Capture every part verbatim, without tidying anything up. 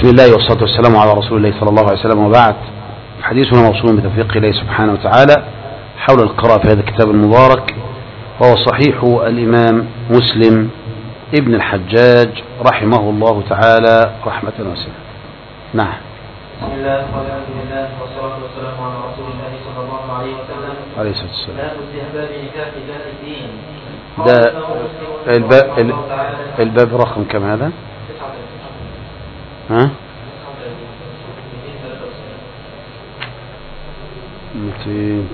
بسم الله والصلاة والسلام على رسول الله صلى الله عليه وسلم، وبعد. حديثنا موصول بتوفيق الله سبحانه وتعالى حول القراءة في هذا الكتاب المبارك، وهو صحيح الإمام مسلم ابن الحجاج رحمه الله تعالى رحمة واسعة. نعم. بسم الله والحمد لله والصلاة والسلام على رسول الله صلى الله عليه وسلم عليه الصلاة والسلام. باب استحباب نكاح ذات الدين. ده الباب الباب رقم كم هذا؟ ها؟ مئتين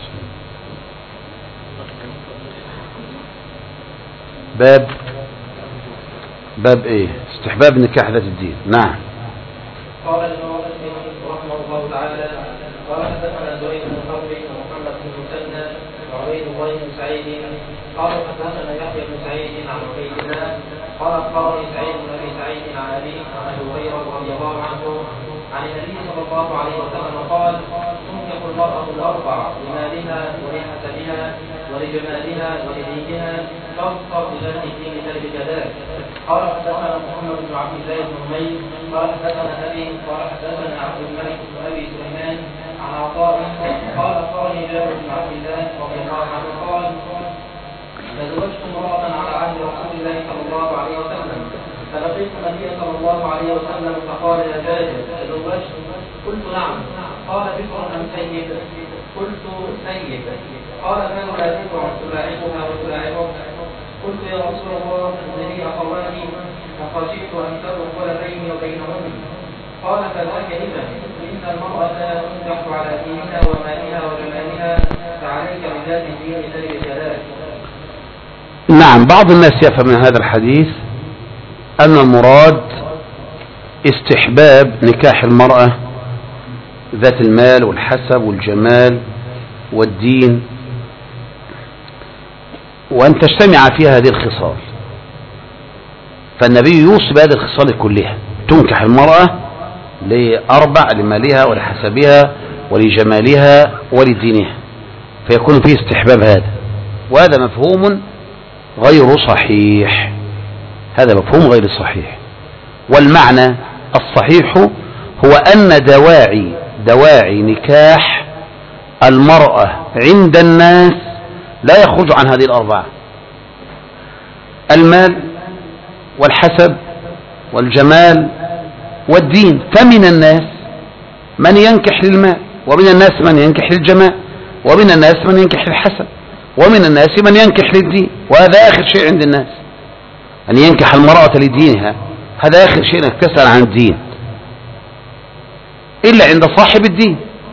باب باب ايه؟ استحباب نكاح ذات الدين. نعم. قال الإمام مسلم رحمه الله تعالى قال حدثنا زهير بن حرب ومحمد بن مسنى وعبيد الله بن سعيد قال حدثنا يحيى بن سعيد عن عبيد الله قال اخبرني سعيد بن ابي سعيد عن ابيه عن ابي هريره رضي الله عنه عن النبي صلى الله عليه وسلم قال تنكح المراه الاربع لمالها ولحسبها ولجمالها ولدينها فاظفر بذات الدين ذلك ذاك. قال حدثنا محمد بن عبد الله بن عمير قال حدثنا ابي قال حدثنا عبد الملك بن ابي سليمان عن عطاء قال اخبرني جابر بن عبد الله رضي الله عنه قال تزوجت امراه على عهد رسول الله صلى الله عليه وسلم فلقيت النبي صلى الله عليه وسلم فقال يا جابر تزوجت؟ قلت نعم. قال بكر ام سيد؟ قلت سيد. قال كانوا لا بكر تلاعبها وتلاعبك؟ قلت يا رسول الله ان لي اخواني فخشيت ان تدخل بيني وبينهن. قال فذاك اذا ان المراه تنجح على دينها ومالها وجمالها فعليك بذات الدين ذلك ذلك. نعم. بعض الناس يفهم من هذا الحديث أن المراد استحباب نكاح المرأة ذات المال والحسب والجمال والدين، وأن تجتمع فيها هذه الخصال. فالنبي يوصي بهذه الخصال كلها، تنكح المرأة لأربع: لمالها ولحسبها ولجمالها ولدينها، فيكون فيه استحباب هذا، وهذا مفهوم غير صحيح. هذا مفهوم غير صحيح. والمعنى الصحيح هو أن دواعي دواعي نكاح المرأة عند الناس لا يخرج عن هذه الأربعة: المال والحسب والجمال والدين. فمن الناس من ينكح للمال، ومن الناس من ينكح للجمال، ومن الناس من ينكح للحسب، ومن الناس من ينكح للدين. وهذا آخر شيء عند الناس، أن ينكح المرأة لدينها. هذا آخر شيء أنك تسأل عن الدين، إلا عند صاحب الدين.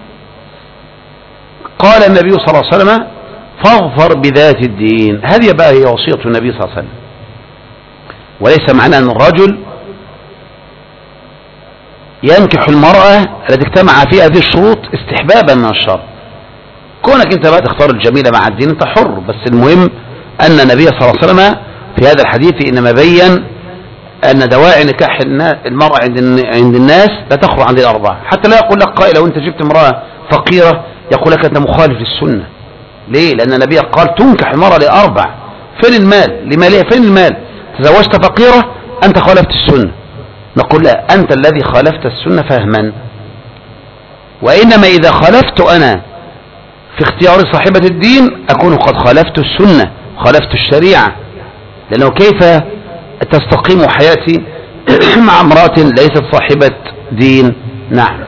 قال النبي صلى الله عليه وسلم فاظفر بذات الدين. هذه بقى هي وصية النبي صلى الله عليه وسلم، وليس معنى أن الرجل ينكح المرأة التي اجتمع فيها هذه الشروط استحبابا من الشرط. كونك انت بقى تختار الجميلة مع الدين انت حر، بس المهم أن النبي صلى الله عليه وسلم في هذا الحديث إنما بين أن دواعي نكاح المرأة عند الناس لا تخرج عن الأربعة. حتى لا يقول لك قائل لو أنت جبت امرأة فقيرة يقول لك أنت مخالف للسنة. ليه؟ لأن النبي قال تنكح المرأة لأربع. فين المال؟ لمالها. فين المال؟ تزوجت فقيرة أنت خالفت السنة. نقول لا، أنت الذي خالفت السنة فهما، وإنما إذا خالفت أنا في اختيار صاحبة الدين أكون قد خالفت السنة، خالفت الشريعة. لأنه كيف تستقيم حياتي مع امرأة ليست صاحبة دين؟ نعم.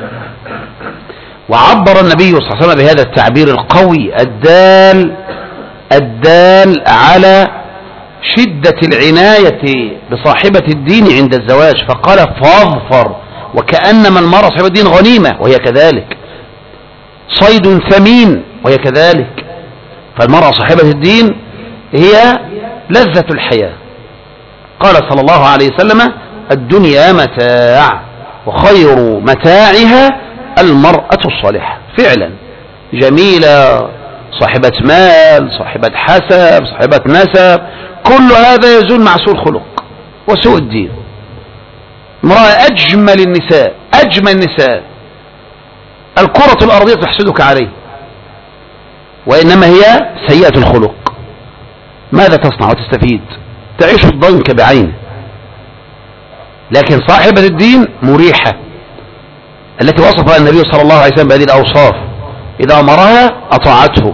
وعبر النبي صلى الله عليه وسلم بهذا التعبير القوي الدال الدال على شدة العناية بصاحبة الدين عند الزواج، فقال فاظفر، وكأنما المرأة صاحبة الدين غنيمة وهي كذلك، صيد ثمين وهي كذلك. فالمرأة صاحبة الدين هي لذة الحياة. قال صلى الله عليه وسلم الدنيا متاع وخير متاعها المرأة الصالحة. فعلا جميلة، صاحبة مال، صاحبة حسب، صاحبة نسب، كل هذا يزول مع سوء الخلق وسوء الدين. امرأة أجمل النساء أجمل النساء الكرة الأرضية تحسدك عليه، وإنما هي سيئة الخلق. ماذا تصنع وتستفيد؟ تعيش الضنك بعينه. لكن صاحبة الدين مريحة، التي وصفها النبي صلى الله عليه وسلم بهذه الأوصاف: إذا أمرها أطاعته،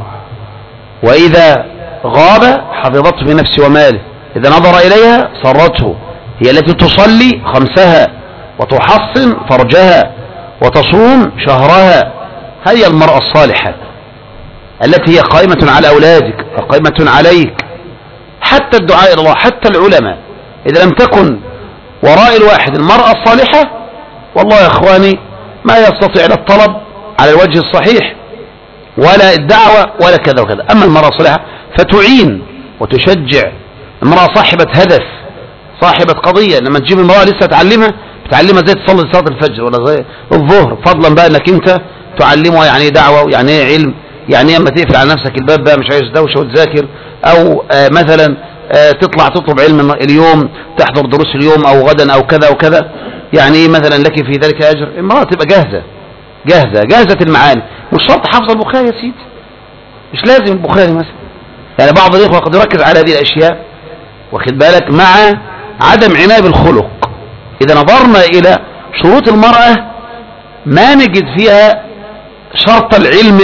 وإذا غاب حفظته في نفسه وماله، إذا نظر إليها سرته. هي التي تصلي خمسها وتحصن فرجها وتصوم شهرها. هي المرأة الصالحة التي هي قائمة على أولادك وقائمة عليك. حتى الدعاء إلى الله، حتى العلماء، إذا لم تكن وراء الواحد المرأة الصالحة، والله يا إخواني ما يستطيع لا الطلب على الوجه الصحيح ولا الدعوة ولا كذا وكذا. أما المرأة الصالحة فتعين وتشجع، المرأة صاحبة هدف، صاحبة قضية. لما تجيب المرأة لسه تعلمها، بتعلمها زي تصلي صلاة الفجر ولا زي الظهر، فضلا بقى انك انت تعلمها يعني ايه دعوة ويعني ايه علم، يعني ايه اما تقفل على نفسك الباب بقى مش عايز دوشة وتذاكر، او آه مثلا آه تطلع تطلب علم اليوم، تحضر دروس اليوم او غدا او كذا وكذا، يعني ايه مثلا لك في ذلك اجر. المرأة تبقى جاهزة جاهزة جاهزة المعاني. مش شرط حافظ البخاري يا سيدي، مش لازم البخاري مثلا. يعني بعض الاخوة قد يركز على هذه الاشياء، واخد بالك، مع عدم عناية بالخلق. إذا نظرنا إلى شروط المرأة ما نجد فيها شرط العلم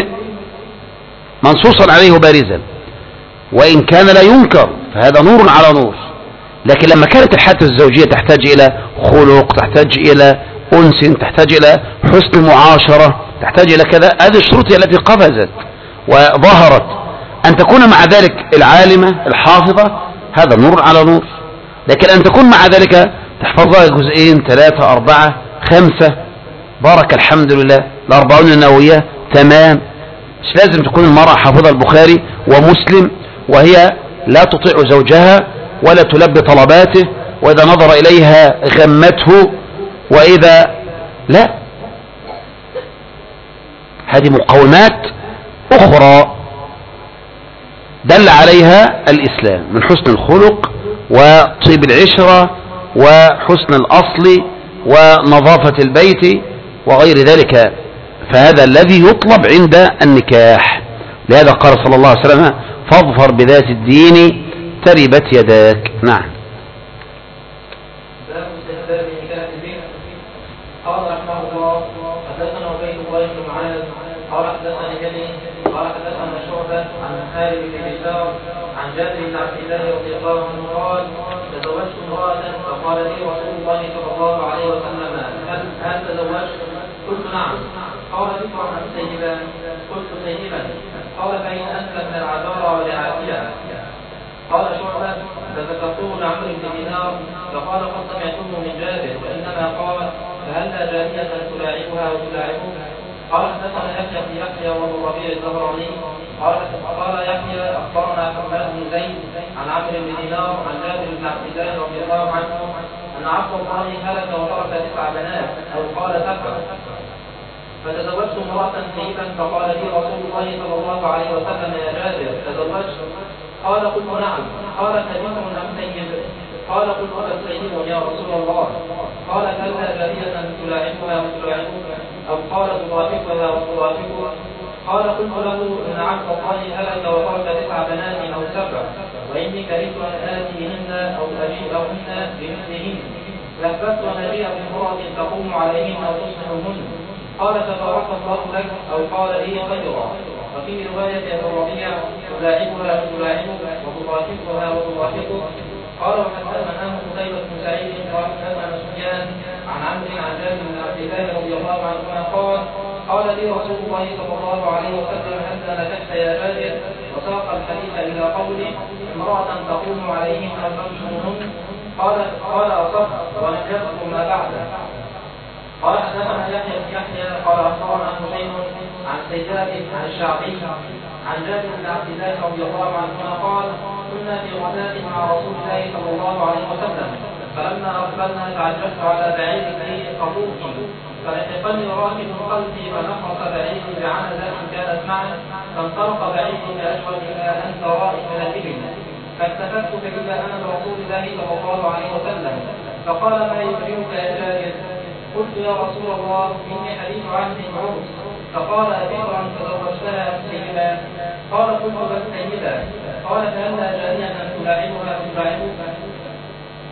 منصوصا عليه بارزا، وإن كان لا ينكر فهذا نور على نور. لكن لما كانت الحياة الزوجية تحتاج إلى خلق، تحتاج إلى أنس، تحتاج إلى حسن معاشرة، تحتاج إلى كذا، هذه الشروط هي التي قفزت وظهرت. أن تكون مع ذلك العالمة الحافظة هذا نور على نور. لكن أن تكون مع ذلك تحفظها جزئين ثلاثة أربعة خمسة، بارك الحمد لله، الأربعون النووية تمام. مش لازم تكون المرأة حافظة البخاري ومسلم وهي لا تطيع زوجها ولا تلبي طلباته، وإذا نظر إليها غمته، وإذا لا، هذه مقومات أخرى دل عليها الإسلام من حسن الخلق وطيب العشرة وحسن الأصل ونظافة البيت وغير ذلك. فهذا الذي يطلب عند النكاح. لهذا قال صلى الله عليه وسلم: فاظفر بذات الدين تربت يداك. نعم. قال رحمه الله: حدثنا عبيد الله بن معاذ قال حدثني جدي قال حدثنا شعبة عن خالد بن هشام عن جابر بن عبد الله رضي الله عنه قال: تزوجت امرأة فقال لي رسول الله صلى الله عليه وسلم: هل هل تزوجت؟ قلت: نعم. قال: ذكرا أم سيبا؟ قلت: سيبا. قال: فإن أسلم من العذارى ولعافية. قال شعبة: فذكرته لعمرو بن دينار فقال: قد سمعته من جابر، وإنما قال: فهل جارية تلاعبها وتلاعبه؟ قال: حدثنا يحيى بن يحيى وابو الربيع الزهراني قال قال يحيى اخبرنا حماد بن زيد عن عمرو بن دينار عن جابر بن عبد الله رضي الله عنه ان عبد الله هلك وترك تسع بنات او قال سبع، فتزوجت امرأة سيبا فقال لي رسول الله صلى الله عليه وسلم: يا جابر تزوجت؟ قال: قلت: نعم. قال: كبير ام سيب؟ قال: قلت: فسيب يا رسول الله. قال: كلا جارية تلاعبها وتلاعبك أو قال تضاحكها وتضاحكك؟ قال: قلت له: إن عبد الله هلك وترك تسع بنات أو سبع، وإني كرهت أن آتي بهن أو أجيئهن بمثلهن، لهبت أن أجيء بامرأة تقوم عليهن أو تصلحهن. قال: تبارك الله لك، أو قال لي خيرا. وفي رواية أبي الربيع: تلاعبها وتلاعبك وتضاحكها وتضاحكك. قال: وحدثنا قتيبة بن سعيد قال حدثنا سفيان عن عمرو عن جابر بن عبد الله رضي الله عنهما قال: قال لي رسول الله صلى الله عليه وسلم: هل نكحت يا جابر؟ وساق الحديث الى قوله: امرأة تقوم عليهم او تنشرهن. قال قال اصبت ولم يذكر ما بعده. قال: حدثنا يحيى بن يحيى قال اخبرنا حسين عن سجاد عن الشعبي عن جابر بن عبد الله رضي الله عنهما قال: كنا في غداة مع رسول الله صلى الله عليه وسلم، فلما أقبلنا تعجبت على بعيري قبوقي، فلحقني راكب خلفي فنقص بعيري بعنزة كانت معه، فانطلق بعيري بأجود إلى أن ترائي من الإبل، فالتفت فإذا أنا برسول الله صلى الله عليه وسلم، فقال: ما يكرمك يا جابر؟ قلت: يا رسول الله إني حديث عهد عروس. فقال: أبكرا تزوجتها أم سيبا؟ قال: قلت: بل سيبا. قال: فهل جارية تلاعبها وتلاعبك؟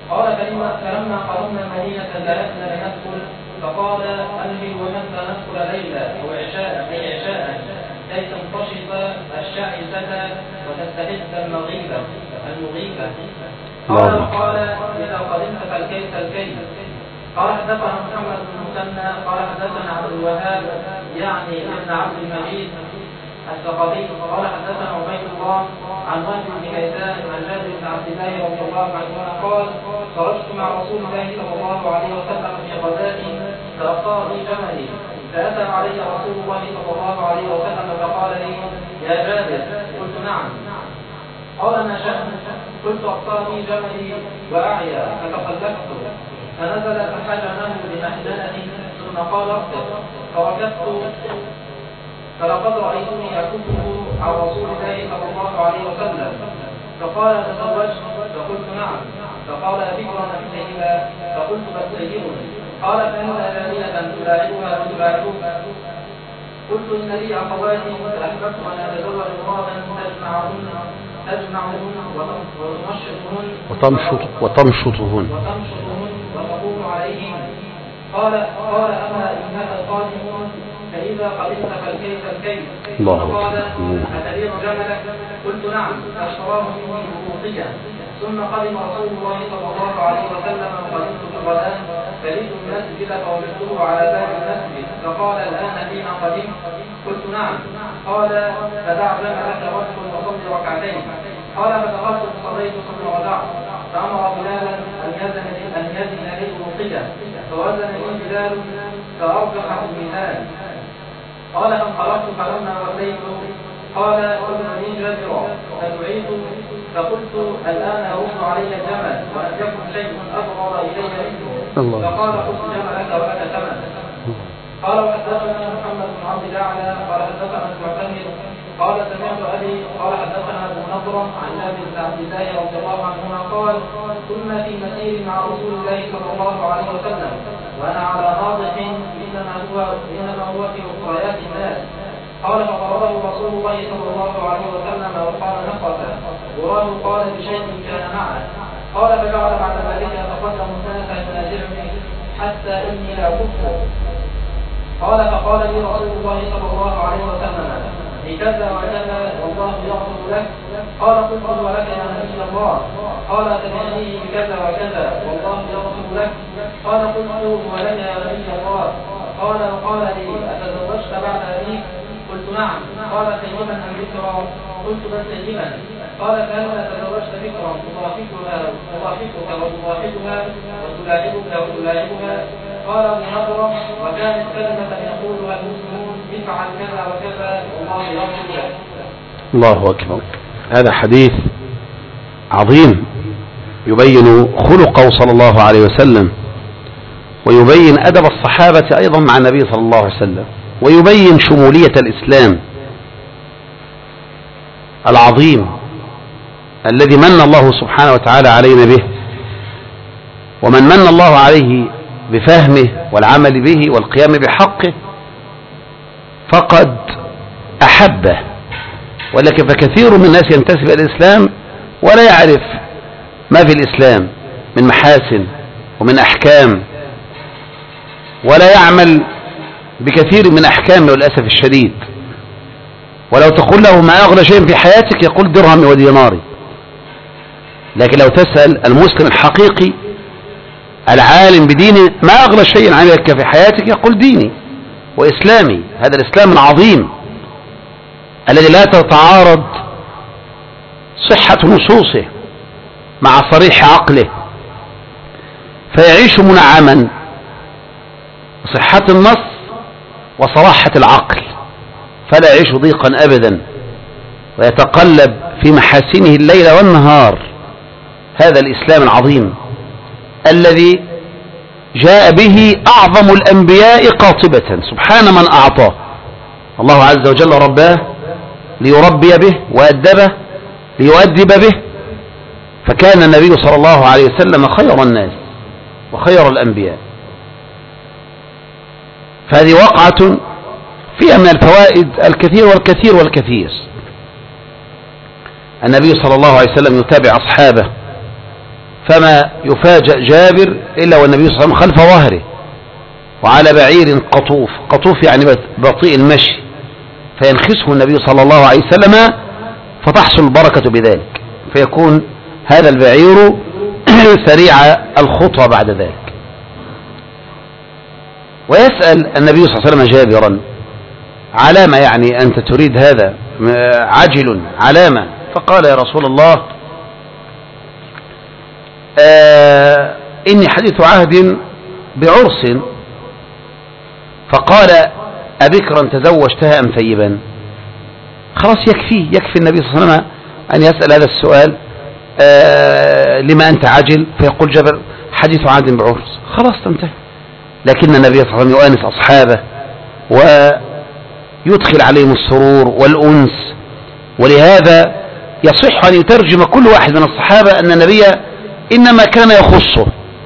قال فلما فلما قربنا المدينة جلسنا لندخل فقال أنهل ومتى ندخل ليلا أو عشاء أي عشاء كي تنتشط الشعثة وتستحد المغيبة المغيبة. قال قال إذا قدمت فالكيس الكيس. قال حدثنا محمد بن مسنى قال حدثنا عبد الوهاب يعني ابن عبد المجيد الثقفي قال حدثنا عبيد الله عن وهب بن كيسان عن جابر بن عبد الله رضي الله عنهما قال خرجت مع رسول الله صلى الله عليه وسلم في غزاة فأبطأ لي جملي فأتى علي رسول الله صلى الله عليه وسلم فقال لي يا جابر قلت نعم. قال ما شأن؟ قلت أبطأ لي جملي وأعيا فتخلفت فنزل فحجمه بمحجنة ثم قال اركب فركبت فلقد رأيتني أكفه عن رسول الله صلى الله عليه وسلم فقال تزوجت فقلت نعم فقال بكرا أمسيها فقلت بل سيبني قال فإن جارية تلاعبها وتلاعبك قلت إن لي أخوات فأحببت أن أتزوج امرأة تجمعهن تجمعهن وتنشطهن وتمشط وتمشطهن وتمشطهن وتقوم عليهن. قال قال أما إنك قادم فإذا قدمت فالكيس الكيس. قال أتبيع جملك؟ قلت نعم فاشتراه مني ببوطية. ثم قدم رسول الله صلى الله عليه وسلم وقدمت في الغداء فجئت المسجد فوجدته على باب المسجد فقال الآن فيما قدمت؟ قلت نعم. قال فدع جملك وادخل وصلي ركعتين. قال فدخلت فصليت ثم رجعت فأمر بلالا أن يزن أن يزن لي بوطية فوزن لي بلال فأرجح الميزان. قال فانطلقت فلما وليت قال ابن لي جابرا فدعيت فقلت الآن أرد علي الجمل وأن يكن شيء أبغض إلي منه فقال خذ جملك ولك ثمن. قال وحدثنا محمد بن عبد الأعلى قال حدثنا المعتمر قال سمعت أبي قال حدثنا أبو نضرة عن جابر بن عبد الله رضي الله عنهما قال كنا في مسير مع رسول الله صلى الله عليه وسلم وأنا على ناضح إنما هو إنما هو في أخريات الناس. قال فضربه رسول الله صلى الله عليه وسلم وقال نقصه وراه قال بشيء كان معه. قال فجعل بعد ذلك يتقدم الناس ينازعني حتى إني لا أكفه. قال فقال لي رسول الله صلى الله عليه وسلم بكذا وكذا والله يغفر لك. قال قلت ولك يا نبي الله. قال تبعني بكذا وكذا والله يغفر لك. قال قلت ولك يا نبي الله. قال وقال لي أتزوجت بعد أبيك؟ قلت نعم. قال سيما أم ذكرا؟ قلت بل سيما. قال فهل تزوجت ذكرا تضاحكها تضاحكك وتضاحكها وتلاعبك وتلاعبها؟ قال ابن نضرة وكانت كلمة يقولها المسلمون افعل كذا وكذا والله يغفر لك. الله أكبر. هذا حديث عظيم يبين خلقه صلى الله عليه وسلم ويبين أدب الصحابة أيضا مع النبي صلى الله عليه وسلم ويبين شمولية الإسلام العظيم الذي من الله سبحانه وتعالى علينا به. ومن من الله عليه بفهمه والعمل به والقيام بحقه فقد أحبه. ولكن فكثير من الناس ينتسب إلى الإسلام ولا يعرف ما في الإسلام من محاسن ومن أحكام ولا يعمل بكثير من أحكامه للأسف الشديد. ولو تقول له ما أغلى شيء في حياتك يقول درهم وديناري. لكن لو تسأل المسلم الحقيقي العالم بدينه ما أغلى شيء عندك في حياتك يقول ديني وإسلامي. هذا الإسلام العظيم الذي لا تتعارض صحة نصوصه مع صريح عقله فيعيش منعما صحة النص وصراحة العقل فلا يعيش ضيقا أبدا ويتقلب في محاسنه الليل والنهار. هذا الإسلام العظيم الذي جاء به أعظم الأنبياء قاطبة سبحان من أعطاه. الله عز وجل رباه ليربي به وأدبه ليؤدب به فكان النبي صلى الله عليه وسلم خير الناس وخير الأنبياء. فهذه وقعة فيها من الفوائد الكثير والكثير والكثير. النبي صلى الله عليه وسلم يتابع أصحابه فما يفاجأ جابر إلا والنبي صلى الله عليه وسلم خلف ظهره وعلى بعير قطوف. قطوف يعني بطيء المشي، فينخسه النبي صلى الله عليه وسلم فتحصل البركة بذلك، فيكون هذا البعير سريع الخطوة بعد ذلك. ويسأل النبي صلى الله عليه وسلم جابرا: علامة يعني أنت تريد هذا عجل علامة؟ فقال: يا رسول الله آه إني حديث عهد بعرس. فقال: أبكرا تزوجتها أم ثيبا؟ خلاص يكفي يكفي النبي صلى الله عليه وسلم أن يسأل هذا السؤال: آه لما أنت عجل؟ فيقول جابر: حديث عهد بعرس. خلاص تنتهي. لكن النبي صلى الله عليه وسلم يؤانس أصحابه ويدخل عليهم السرور والأنس، ولهذا يصح أن يترجم كل واحد من الصحابة أن النبي إنما كان يخصه.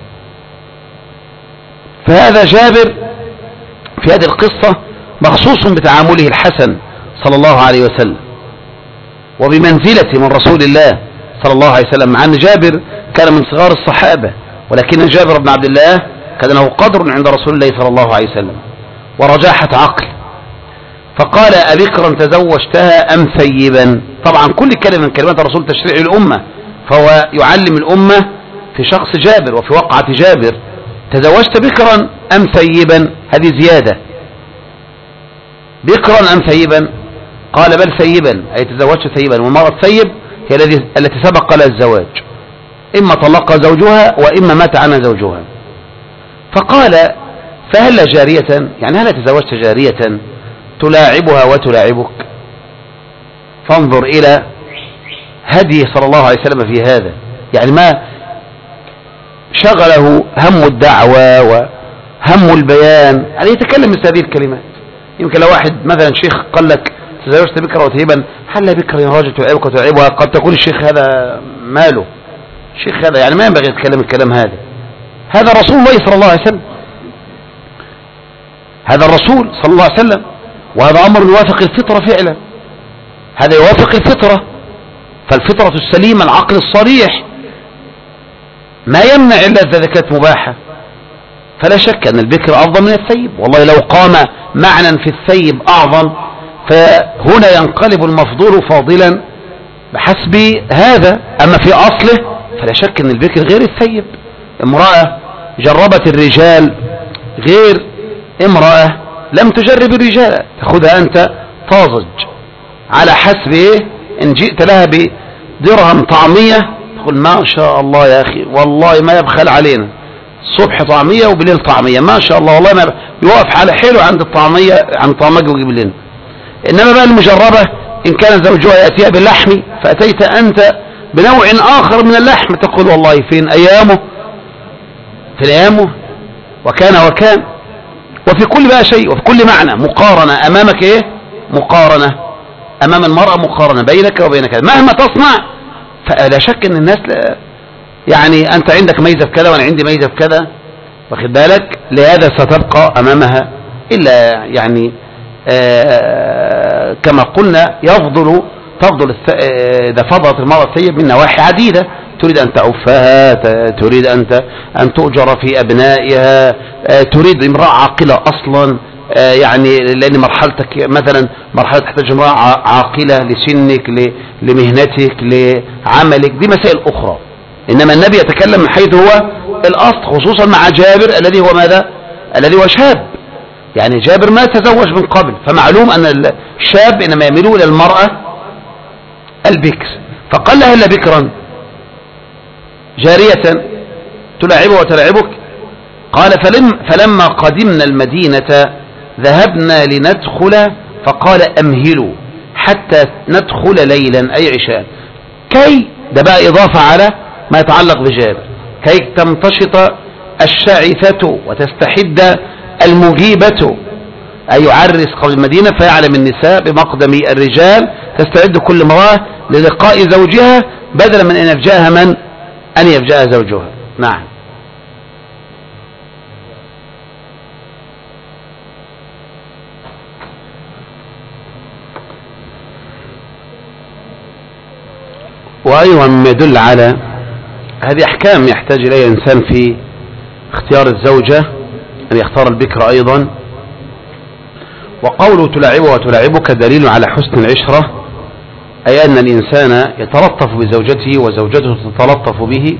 فهذا جابر في هذه القصة مخصوص بتعامله الحسن صلى الله عليه وسلم وبمنزلته من رسول الله صلى الله عليه وسلم، مع أن جابر كان من صغار الصحابة، ولكن جابر بن عبد الله كان له قدر عند رسول الله صلى الله عليه وسلم ورجاحة عقل. فقال: أبكرا تزوجتها أم ثيبا؟ طبعا كل كلمة من كلمات الرسول تشريع الأمة، فهو يعلم الأمة في شخص جابر وفي وقعة جابر. تزوجت بكرا أم ثيبا؟ هذه زيادة. بكرا أم ثيبا؟ قال: بل ثيبا، أي تزوجت ثيبا. والمرأة الثيب هي التي سبق لها الزواج، إما طلق زوجها وإما مات عنها زوجها. فقال: فهل جارية، يعني هل تزوجت جارية تلاعبها وتلاعبك؟ فانظر إلى هدي صلى الله عليه وسلم في هذا، يعني ما شغله هم الدعوة وهم البيان، يعني يتكلم مثل هذه الكلمات. يمكن لو واحد مثلا شيخ قال لك تزوجت بكرة وثيبا، هل بكرة يا راجل تلعبك وتلعبها؟ قد تقول الشيخ هذا ماله، الشيخ هذا يعني ما ينبغي يتكلم الكلام هذا. هذا رسول الله صلى الله عليه وسلم، هذا الرسول صلى الله عليه وسلم، وهذا أمر يوافق الفطرة فعلا، هذا يوافق الفطرة. فالفطرة السليمة العقل الصريح ما يمنع إلا إذا كانت مباحة. فلا شك أن البكر أفضل من الثيب، والله لو قام معنى في الثيب أعظم فهنا ينقلب المفضول فاضلا بحسب هذا. أما في أصله فلا شك أن البكر غير الثيب. امرأة جربت الرجال غير امرأة لم تجرب الرجال، تأخذها أنت طازج على حسب إيه؟ إن جئت لها بدرهم طعمية تقول ما شاء الله يا أخي والله ما يبخل علينا، الصبح طعمية وبالليل طعمية ما شاء الله، والله ما يوقف على حيله عند الطعمية عند طعمك ويجيب لنا. إنما بقى المجربة إن كان زوجها يأتيها باللحم فأتيت أنت بنوع آخر من اللحم تقول والله فين أيامه، في أيامه وكان وكان. وفي كل بقى شيء وفي كل معنى مقارنة أمامك إيه؟ مقارنة أمام المرأة، مقارنة بينك وبينك مهما تصنع. فلا شك أن الناس لا يعني أنت عندك ميزة في كذا وأنا عندي ميزة في كذا، واخد بالك، لهذا ستبقى أمامها إلا يعني آه كما قلنا يفضل تفضل إذا فضلت المرأة الثيب من نواحي عديدة، تريد أن تعفها، تريد أنت أن تؤجر في أبنائها، تريد امرأة عاقلة أصلا، يعني لأن مرحلتك مثلا مرحلة تحتاج امرأة عاقلة لسنك لمهنتك لعملك، دي مسائل أخرى. إنما النبي يتكلم من حيث هو الأصل، خصوصا مع جابر الذي هو ماذا؟ الذي هو شاب، يعني جابر ما تزوج من قبل، فمعلوم أن الشاب إنما يميل إلى المرأة البكر. فقال لها إلا بكرا جارية تلاعبه وتلاعبك؟ قال فلم فلما قدمنا المدينة ذهبنا لندخل فقال أمهلوا حتى ندخل ليلا أي عشاء، كي ده بقى إضافة على ما يتعلق بجابر، كي تمتشط الشعثة وتستحد المجيبة، أي يعرس قبل المدينة فيعلم النساء بمقدم الرجال، تستعد كل امرأة للقاء زوجها بدلا من أن يفجأها من أن يفجأها زوجها. نعم. وأيضا ما يدل على هذه أحكام يحتاج إليها الإنسان في اختيار الزوجة، أن يختار البكر أيضا. وقوله تلاعبه وتلاعبك دليل على حسن العشرة، أي أن الإنسان يتلطف بزوجته وزوجته تتلطف به.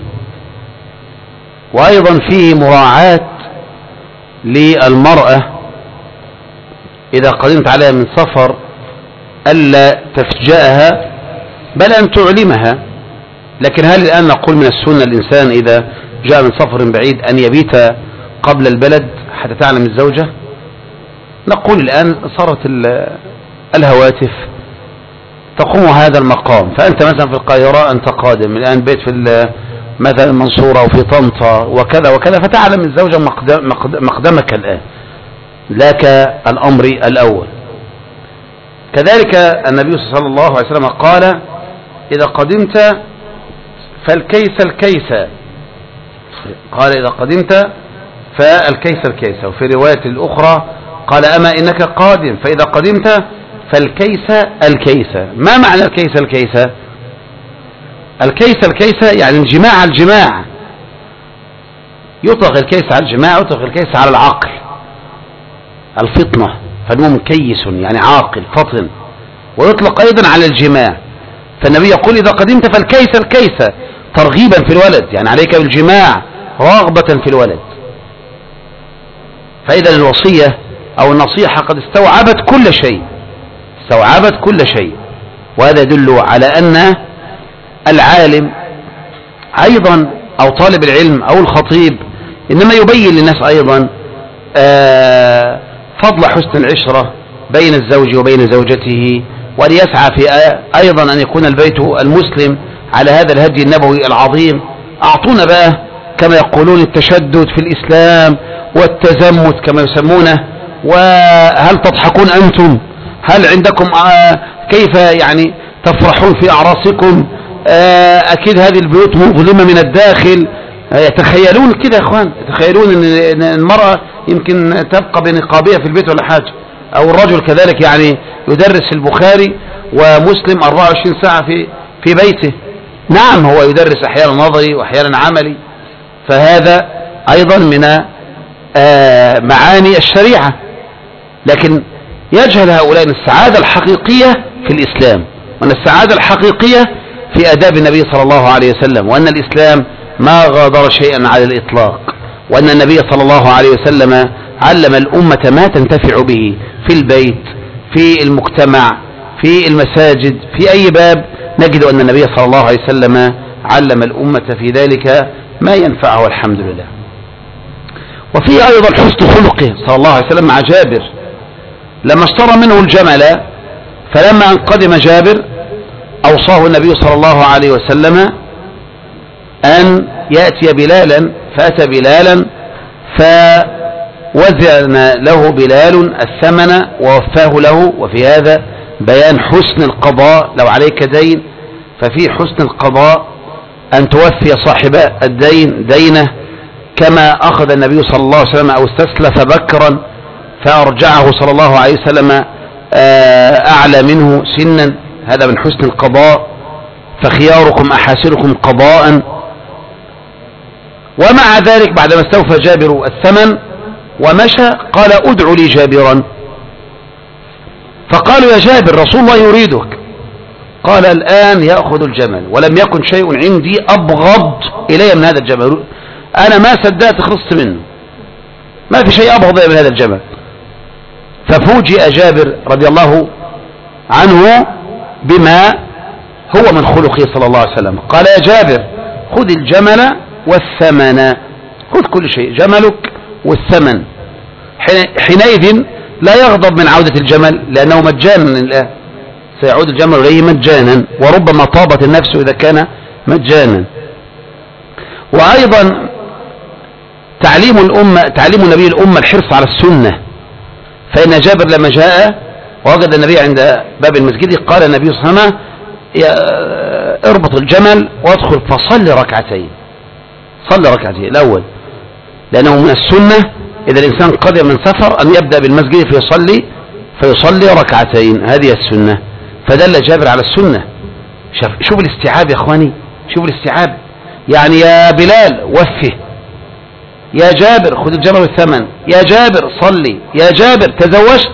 وأيضا فيه مراعاة للمرأة إذا قدمت عليها من سفر ألا تفجأها بل أن تعلمها. لكن هل الآن نقول من السنة الإنسان إذا جاء من سفر بعيد أن يبيت قبل البلد حتى تعلم الزوجة؟ نقول الآن صارت الهواتف تقوم هذا المقام. فأنت مثلا في القاهرة أنت قادم الآن بيت في مثلا المنصورة أو في طنطا وكذا وكذا، فتعلم الزوجة مقدمك الآن لك الأمر الأول. كذلك النبي صلى الله عليه وسلم قال إذا قدمت فالكيس الكيس، قال إذا قدمت فالكيس الكيس. وفي رواية الأخرى قال أما إنك قادم فإذا قدمت فالكيس الكيس. ما معنى الكيس الكيس؟ الكيس الكيس يعني الجماع الجماع، يطلق الكيس على الجماع، يطلق الكيس على العقل، الفطنة، فالمهم كيس يعني عاقل فطن، ويطلق أيضا على الجماع. فالنبي يقول إذا قدمت فالكيس الكيس ترغيبا في الولد، يعني عليك بالجماع رغبة في الولد. فإذا الوصية أو النصيحة قد استوعبت كل شيء، استوعبت كل شيء. وهذا يدل على أن العالم أيضا أو طالب العلم أو الخطيب إنما يبين للناس أيضا فضل حسن العشرة بين الزوج وبين زوجته، وأن يسعى في أيضا أن يكون البيت المسلم على هذا الهدي النبوي العظيم. أعطونا بقى كما يقولون التشدد في الإسلام والتزمت كما يسمونه، وهل تضحكون أنتم؟ هل عندكم كيف يعني تفرحون في أعراسكم؟ أكيد هذه البيوت مظلمة من الداخل. يتخيلون كده يا اخوان، يتخيلون ان المرأة يمكن تبقى بنقابية في البيت ولا حاجة، او الرجل كذلك يعني يدرس البخاري ومسلم أربعة وعشرين ساعة في في بيته. نعم هو يدرس احيانا نظري واحيانا عملي، فهذا ايضا من معاني الشريعة. لكن يجهل هؤلاء السعادة الحقيقية في الإسلام، وأن السعادة الحقيقية في آداب النبي صلى الله عليه وسلم، وأن الإسلام ما غادر شيئا على الإطلاق، وأن النبي صلى الله عليه وسلم علم الأمة ما تنتفع به في البيت، في المجتمع، في المساجد، في أي باب نجد أن النبي صلى الله عليه وسلم علم الأمة في ذلك ما ينفعه والحمد لله. وفي أيضا حسن خلقه صلى الله عليه وسلم مع جابر لما اشترى منه الجمل، فلما أن قدم جابر أوصاه النبي صلى الله عليه وسلم أن يأتي بلالا، فأتى بلالا فوزن له بلال الثمن ووفاه له. وفي هذا بيان حسن القضاء، لو عليك دين ففي حسن القضاء أن توفي صاحب الدين دينه، كما أخذ النبي صلى الله عليه وسلم أو استسلف بكرا فأرجعه صلى الله عليه وسلم أعلى منه سنا، هذا من حسن القضاء. فخياركم أحاسنكم قضاء. ومع ذلك بعدما استوفى جابر الثمن ومشى قال ادعوا لي جابرا، فقالوا يا جابر رسول الله يريدك. قال الآن يأخذ الجمل، ولم يكن شيء عندي أبغض إلي من هذا الجمل، أنا ما صدقت خلصت منه، ما في شيء أبغض إلي من هذا الجمل. ففوجئ جابر رضي الله عنه بما هو من خلقه صلى الله عليه وسلم. قال يا جابر خذ الجمل والثمن، خذ كل شيء، جملك والثمن. حينئذ لا يغضب من عودة الجمل لأنه مجانا الآن، سيعود الجمل إليه مجانا، وربما طابت النفس إذا كان مجانا. وأيضا تعليم الأمة، تعليم نبي الأمة الحرص على السنة. فإن جابر لما جاء ووجد النبي عند باب المسجد قال النبي صلى الله عليه وسلم اربط الجمل وادخل فصل ركعتين، صل ركعتين الأول، لأنه من السنة إذا الإنسان قدم من سفر أن يبدأ بالمسجد فيصلي فيصلي ركعتين، هذه السنة. فدل جابر على السنة. شوف الاستيعاب يا اخواني، شوف الاستيعاب. يعني يا بلال وفه، يا جابر خذ الجمل والثمن، يا جابر صلي، يا جابر تزوجت،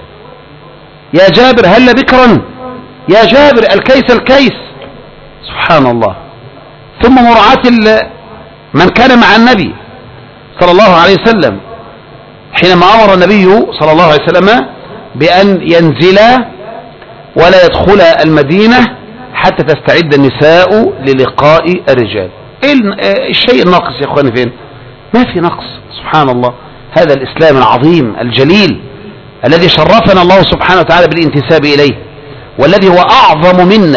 يا جابر هل بكرا، يا جابر الكيس الكيس. سبحان الله. ثم مراعاة من كان مع النبي صلى الله عليه وسلم حينما أمر النبي صلى الله عليه وسلم بأن ينزل ولا يدخل المدينة حتى تستعد النساء للقاء الرجال. الشيء الناقص يا اخواني فين؟ ما في نقص. سبحان الله. هذا الإسلام العظيم الجليل الذي شرفنا الله سبحانه وتعالى بالانتساب إليه، والذي هو أعظم منه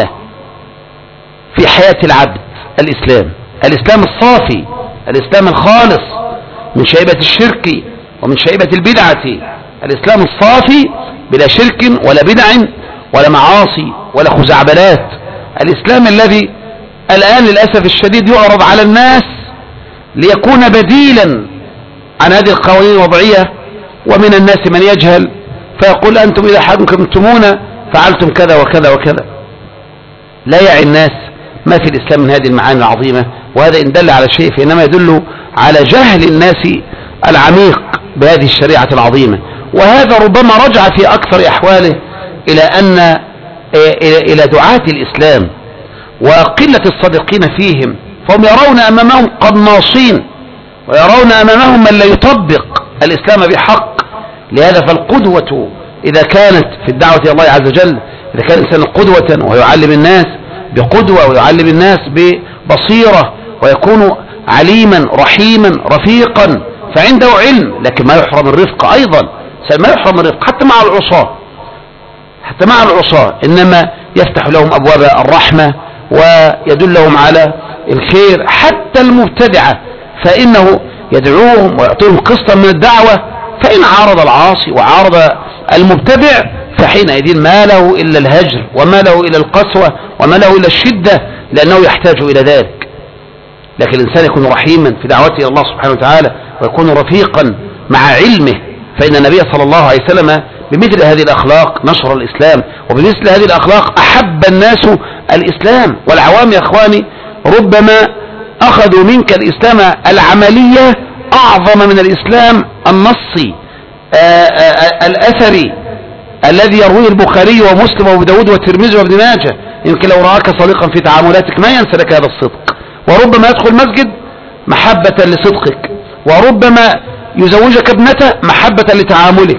في حياة العبد. الإسلام الإسلام الصافي، الإسلام الخالص من شيبة الشرك ومن شيبة البدعة. الإسلام الصافي بلا شرك ولا بدع ولا معاصي ولا خزعبلات. الإسلام الذي الآن للأسف الشديد يعرض على الناس ليكون بديلا عن هذه القوانين الوضعية، ومن الناس من يجهل فيقول أنتم إذا حكمتمون فعلتم كذا وكذا وكذا. لا يعي الناس ما في الإسلام من هذه المعاني العظيمة، وهذا إن دل على شيء فإنما يدل على جهل الناس العميق بهذه الشريعة العظيمة. وهذا ربما رجع في أكثر أحواله إلى أن إلى دعاة الإسلام وقلة الصادقين فيهم، فهم يرون أمامهم قناصين ويرون أمامهم من لا يطبق الإسلام بحق. لهذا فالقدوة إذا كانت في الدعوة إلى الله عز وجل، إذا كان الإنسان قدوة ويعلم الناس بقدوة ويعلم الناس ببصيرة ويكون عليما رحيما رفيقا فعنده علم، لكن ما يحرم الرفق أيضا، ما يحرم الرفق حتى مع العصاة، حتى مع العصاة، إنما يفتح لهم أبواب الرحمة ويدلهم على الخير. حتى المبتدعة فإنه يدعوهم ويعطيهم قسطا من الدعوة، فإن عارض العاصي وعارض المبتدع فحينئذ ما له إلا الهجر وما له إلا القسوة وما له إلا الشدة، لأنه يحتاج إلى ذلك. لكن الإنسان يكون رحيما في دعوته إلى الله سبحانه وتعالى ويكون رفيقا مع علمه، فإن النبي صلى الله عليه وسلم بمثل هذه الأخلاق نشر الإسلام، وبمثل هذه الأخلاق أحب الناس الإسلام. والعوام يا أخواني ربما أخذوا منك الإسلام العملية أعظم من الإسلام النصي الأثري الذي يرويه البخاري ومسلم وابو داود والترمذي وابن ماجه. يمكن لو رآك صديقا في تعاملاتك ما ينسى لك هذا الصدق، وربما يدخل مسجد محبة لصدقك، وربما يزوجك ابنته محبة لتعاملك.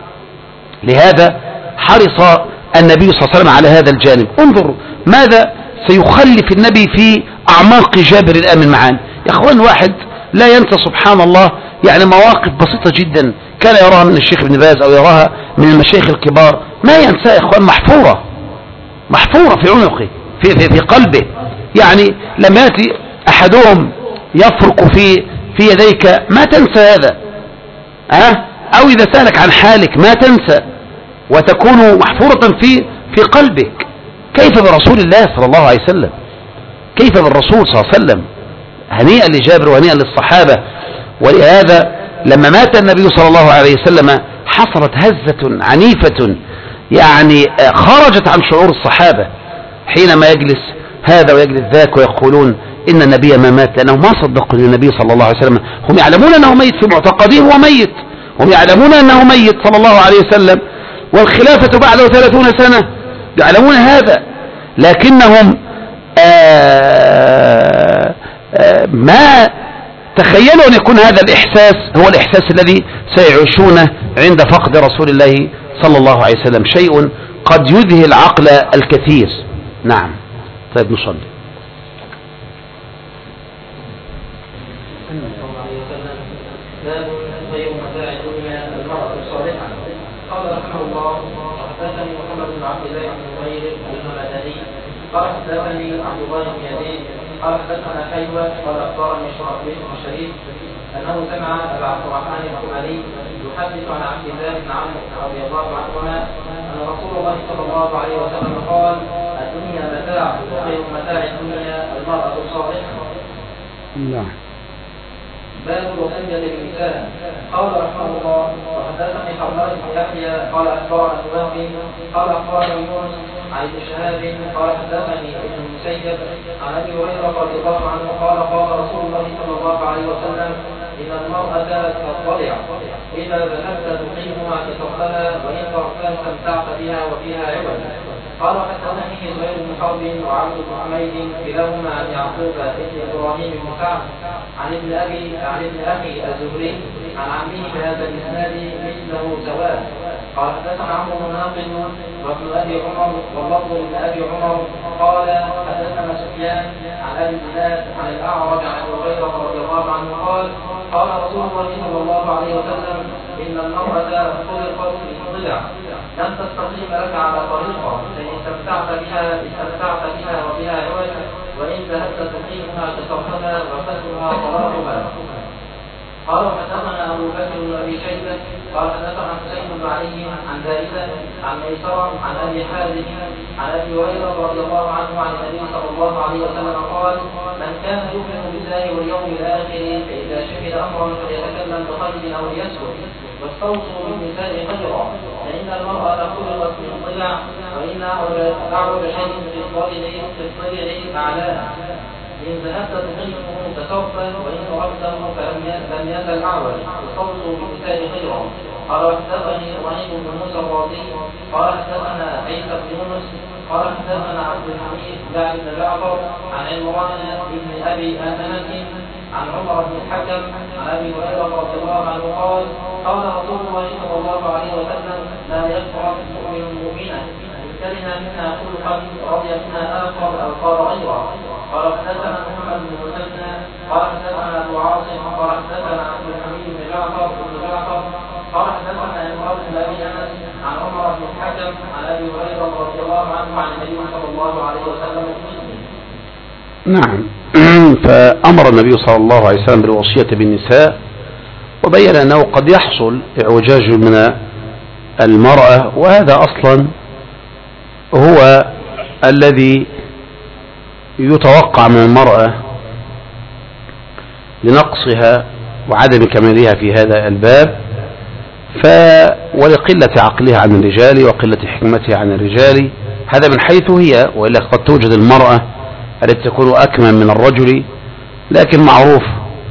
لهذا حرص النبي صلى الله عليه وسلم على هذا الجانب. انظر ماذا سيخلف النبي في أعماق جابر الآمن معان. يا أخوان واحد لا ينسى سبحان الله يعني مواقف بسيطة جدا كان يراها من الشيخ ابن باز أو يراها من المشايخ الكبار، ما ينسى يا أخوان، محفورة محفورة في عنقه في, في, في قلبه. يعني لما يأتي أحدهم يفرق في في يديك ما تنسى هذا، أه؟ أو إذا سألك عن حالك ما تنسى وتكون محفورة في في قلبك. كيف برسول الله صلى الله عليه وسلم؟ كيف بالرسول صلى الله عليه وسلم؟ هنيئا لجابر وهنيئا للصحابة. ولهذا لما مات النبي صلى الله عليه وسلم حصلت هزة عنيفة يعني خرجت عن شعور الصحابة، حينما يجلس هذا ويجلس ذاك ويقولون إن النبي ما مات، لأنه ما صدقوا النبي صلى الله عليه وسلم. هم يعلمون أنه ميت، في معتقدهم هو ميت، هم يعلمون أنه ميت صلى الله عليه وسلم، والخلافة بعده ثلاثون سنة، يعلمون هذا، لكنهم آآ آآ ما تخيلوا أن يكون هذا الإحساس هو الإحساس الذي سيعيشونه عند فقد رسول الله صلى الله عليه وسلم، شيء قد يذهل العقل الكثير. نعم. طيب نصلي. باب خير متاع الدنيا المرأة الصالحة. قال رحمه الله: حدثني محمد بن عبد الله بن نمير المدني قال حدثني عبد الله بن يزيد قال حدثنا حيوة قال اخبرني شريف بن شريف انه سمع ابا عبد الرحمن الحملي يحدث عن عبد الله بن عمرو رضي الله عنهما ان رسول الله صلى الله عليه وسلم قال: الدنيا متاع وخير متاع الدنيا المرأة الصالحة. نعم. باب الوصية للنساء. قال رحمه الله: وحدثني حرملة بن يحيى قال اخبرنا وهب قال اخبرنا يونس عن ابن شهاب قال حدثني ابن المسيب عن ابي هريره رضي الله عنه قال قال رسول الله صلى الله عليه وسلم ان المراه تضطلع اذا ذهبت تقيمها كسرتها وان تركتها استمتعت بها وفيها عوج. قال حدثني زهير بن حرب وعبد بن حميد كلاهما عن يعقوب بن ابراهيم بن سعد عن ابن ابي عن ابن اخي الزهري عن عمه بهذا الاسناد مثله سواء. قال حدثنا عمرو بن ناقد وابن ابي عمر واللفظ ابن ابي عمر قال حدثنا سفيان عن ابي الزناد عن الاعرج عن ابي هريره رضي الله عنه قال قال رسول الله صلى الله عليه وسلم ان المراه خلقت من ضلع لن تستقيم لك على طريقه فان استمتعت بها استمتعت بها وبها عوج وان ذهبت تقيمها كسرتها وفتها طلاقها. قال حدثنا ابو بكر بن ابي شيبه قال حدثنا حسين بن علي عن زائده عن ميسره عن ابي حازم عن ابي هريره رضي الله عنه عن النبي صلى الله عليه وسلم قال من كان يؤمن بالله واليوم الاخر فاذا شهد امرا فليتكلم بخير او ليسكت واستوصوا بالنساء خيرا فان المراه خلقت من ضلع وان اعوج شيء في الضلع في الضلع اعلاه إن ذهبت تقيمه كسرفا وإن تركته فلم يزل أعوج واستوصوا بالنساء خيرا. قال حدثني إبراهيم بن موسى الرازي قال حدثنا عيسى بن يونس قال حدثنا عبد الحميد بن جعفر عن عمران بن أبي آمنة عن عمر بن الحكم عن أبي هريرة رضي الله عنه قال قال رسول الله صلى الله عليه وسلم لا يفرق مؤمن مؤمنا إن كره منها خلقا رضي منها آخر أو قال غيره. قال حدثنا محمد بن مسلم قال حدثنا ابو عاصم قال حدثنا عبد الحميد بن جعفر بن جعفر قال حدثنا عمران بن ابي انس عن عمر بن الحكم عن ابي هريره رضي الله عنه عن النبي صلى الله عليه وسلم بمثله. نعم. فامر النبي صلى الله عليه وسلم بالوصيه بالنساء وبين انه قد يحصل اعوجاج من المراه وهذا اصلا هو الذي يتوقع من المرأة لنقصها وعدم كمالها في هذا الباب ف ولقلة عقلها عن الرجال وقلة حكمتها عن الرجال هذا من حيث هي وإلا قد توجد المرأة التي تكون أكمل من الرجل لكن معروف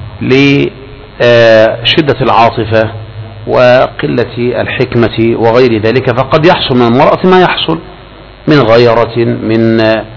لشدة العاطفة وقلة الحكمة وغير ذلك فقد يحصل من المرأة ما يحصل من غيرة من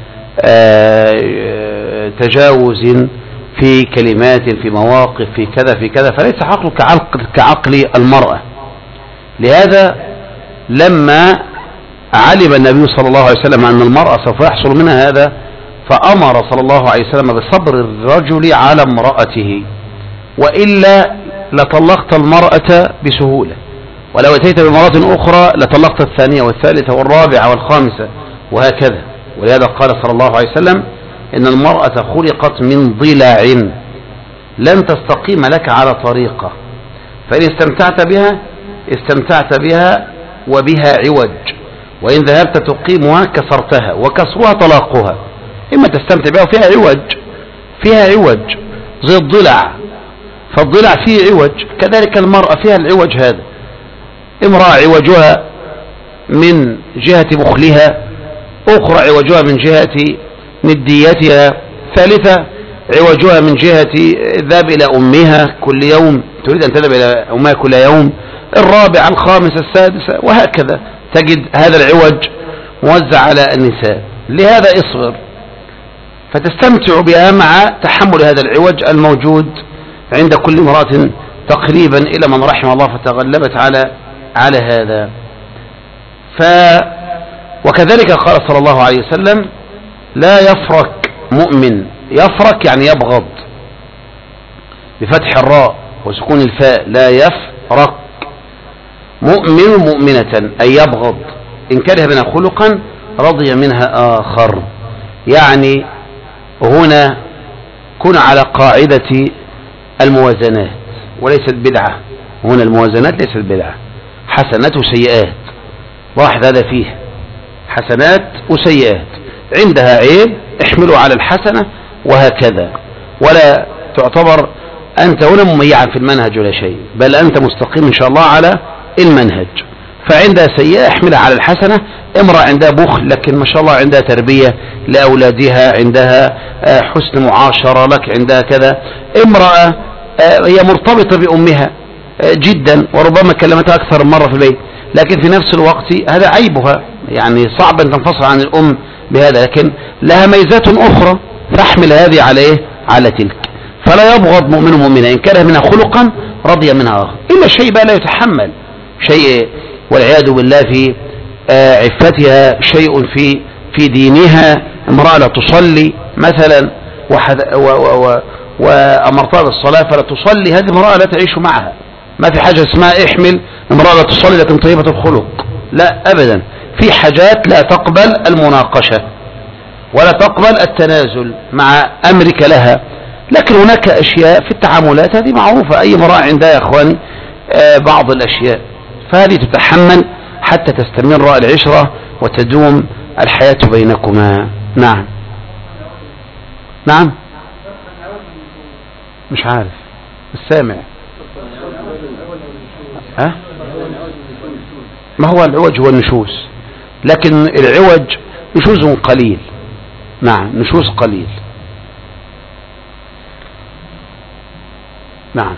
تجاوز في كلمات في مواقف في كذا في كذا فليس عقله كعقل, كعقل المرأة. لهذا لما علم النبي صلى الله عليه وسلم أن المرأة سوف يحصل منها هذا فأمر صلى الله عليه وسلم بصبر الرجل على امرأته وإلا لطلقت المرأة بسهولة ولو أتيت بمرأة أخرى لطلقت الثانية والثالثة والرابعة والخامسة وهكذا. ولهذا قال صلى الله عليه وسلم إن المرأة خلقت من ضلع لن تستقيم لك على طريقة فإن استمتعت بها استمتعت بها وبها عوج وإن ذهبت تقيمها كسرتها وكسرها طلاقها إما تستمتع بها وفيها عوج فيها عوج زي الضلع فالضلع فيه عوج كذلك المرأة فيها العوج هذا امرأة عوجها من جهة بخلها أخرى عوجها من جهة نديتها ثالثة عوجها من جهة الذهاب إلى أمها كل يوم تريد أن تذهب إلى أمها كل يوم الرابعة الخامسة السادسة وهكذا تجد هذا العوج موزع على النساء. لهذا اصبر فتستمتع بها مع تحمل هذا العوج الموجود عند كل امرأة تقريبا إلى من رحم الله فتغلبت على على هذا. ف وكذلك قال صلى الله عليه وسلم لا يفرك مؤمن يفرك يعني يبغض بفتح الراء وسكون الفاء لا يفرك مؤمن مؤمنة أي يبغض إن كره منها خلقا رضي منها آخر يعني هنا كن على قاعدة الموازنات وليست بدعة هنا الموازنات ليست بدعة حسنات وسيئات واحد هذا فيه حسنات وسيئات عندها عيب احملوا على الحسنة وهكذا ولا تعتبر أنت هنا مميعا في المنهج ولا شيء بل أنت مستقيم إن شاء الله على المنهج فعندها سيئة احملها على الحسنة. امرأة عندها بخل لكن ما شاء الله عندها تربية لأولادها، عندها حسن معاشرة لك، عندها كذا. امرأة هي مرتبطة بأمها جدا وربما كلمتها أكثر من مرة في البيت، لكن في نفس الوقت هذا عيبها، يعني صعب أن تنفصل عن الأم بهذا، لكن لها ميزات أخرى فاحمل هذه على إيه؟ على تلك. فلا يبغض مؤمن مؤمنا إن كره منها خلقا رضي منها آخر، إلا شيء بقى لا يتحمل، شيء والعياذ بالله في عفتها، شيء في في دينها، امرأة لا تصلي مثلا وأمرتها بالصلاة فلا تصلي، هذه امرأة لا تعيش معها. ما في حاجة اسمها احمل امرأة لا تصلي لكن طيبة الخلق، لا أبدا. في حاجات لا تقبل المناقشة ولا تقبل التنازل مع أمرك لها، لكن هناك أشياء في التعاملات هذه معروفة، أي امرأة عندها يا أخواني بعض الأشياء، فهذه تتحمل حتى تستمر العشرة وتدوم الحياة بينكما. نعم نعم مش عارف السامع. ها؟ ما هو العوج؟ هو النشوز، لكن العوج نشوز قليل. نعم نشوز قليل. نعم.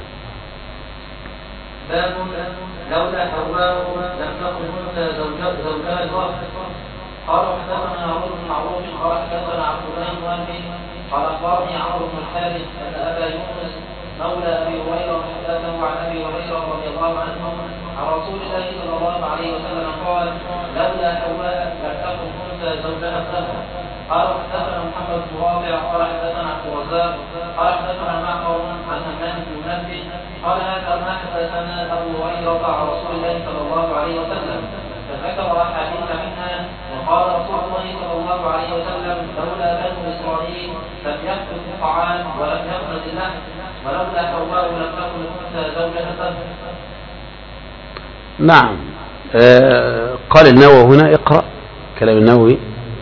باب لولا حواء لم تكن انثى زوجها الوقت. قال حدثنا عمرو بن معروف قال حدثنا عبد الله بن وهب قال اخبرني عمرو بن الحارث ان ابا يونس مولى ابي هريره حدثه عن ابي هريره رضي الله عنه عن رسول الله صلى الله عليه وسلم قال لولا حواء لم تكن انثى زوجها الدهر. قال حدثنا محمد بن رافع قال حدثنا عبد الرزاق قال حدثنا معمر عن همام بن منبه قال هذا ما حدثنا ابو هريره عن رسول الله صلى الله عليه وسلم، فذكر احاديث منها وقال رسول الله صلى الله عليه وسلم لولا بنو اسرائيل لم يأكل الطعام ولم يأكل اللحم ولولا حواء لم تكن انثى زوجها الدهر. نعم. آه قال النووي هنا، اقرأ كلام النووي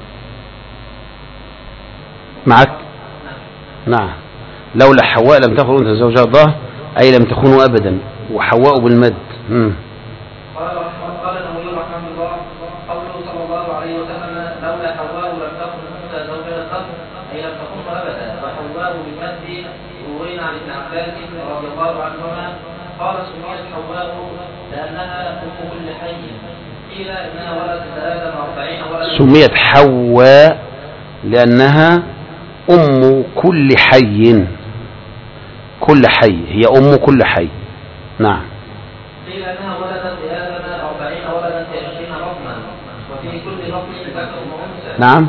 معك. نعم. لولا حواء لم تكن انثى زوجها الدهر أي لم تكونوا أبدا، وحواء بالمد. مم. قال قال النووي رحمه الله قوله صلى الله عليه وسلم لولا حواء لم تكن انثى زوجها الدهر أي لم تكن أبدا، وحواء بالمد روينا عن ابن عباس رضي الله عنهما قال سميت حواء لأنها أم كل حي، قيل إنها ولدت آدم أربعين ولدا. سميت حواء لأنها أم كل حي، كل حي هي أم كل حي. نعم. قيل أنها ولدت لآدم أربعين ولدا في عشرين رقما وفي كل رقم ذكر وأنثى. نعم.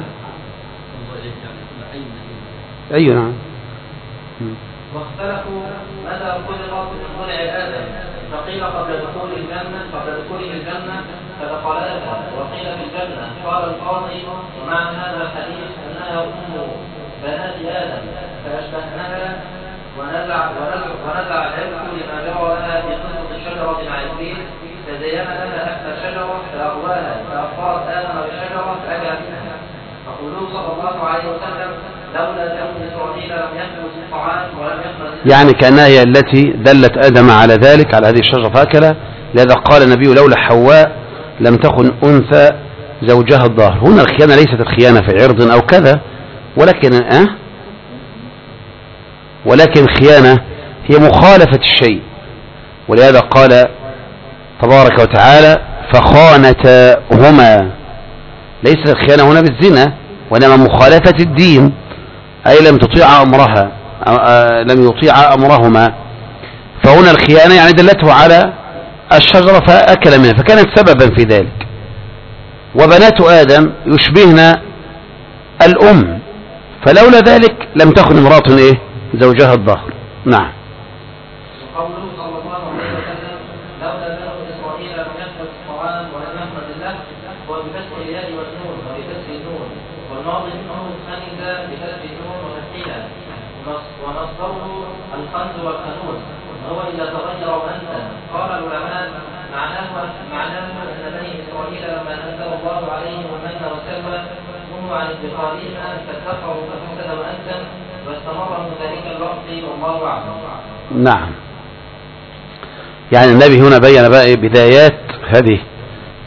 أي نعم. واختلفوا متى خلقت من ضلع آدم، فقيل قبل دخول الجنة قبل دخوله الجنة فدخلها، وقيل في الجنة. قال القاضي ومعنى هذا الحديث أنها أم بنات آدم فأشبهناها ونزع ونزع ونزع العلم لما جرى لها في قصة الشجرة مع إبليس فزين لها أكل الشجرة فأغواها فأخبرت آدم بالشجرة فأكل منها. فقوله صلى الله عليه وسلم لولا بنو إسرائيل لم يأكلوا الطعام ولم يأكلوا، يعني كأنها هي التي دلت آدم على ذلك، على هذه الشجرة فأكلها، لذا قال النبي لولا حواء لم تكن أنثى زوجها الظاهر. هنا الخيانة ليست الخيانة في عرض أو كذا، ولكن أه ولكن خيانة هي مخالفة الشيء، ولهذا قال تبارك وتعالى فخانتاهما. ليست الخيانة هنا بالزنا وإنما مخالفة الدين، أي لم تطيع أمرها لم يطيع أمرهما. فهنا الخيانة يعني دلته على الشجرة فأكل منها فكانت سببا في ذلك. وبنات آدم يشبهن الأم، فلولا ذلك لم تكن امرأة إيه زوجها الظهر. نعم. قوله صلى الله عليه وسلم لولا بنو إسرائيل لم يأكلوا الطعام ولم يأكلوا اللحم وبكسر الياء والنون وبكسر النون، والماضي منه خنز بكسر النون وفتحها، ونصبره الخنز والخنوز وهو إذا تغير وأنت. قال العلماء معناه معناه أن بني إسرائيل لما أنزل الله عليهم المن والسلوى نهوا عن اتخاذهما فاتقوا ففسد وأنتم واستمر من ذلك الوقت والله أعلم. نعم. يعني النبي هنا بين بقى بدايات هذه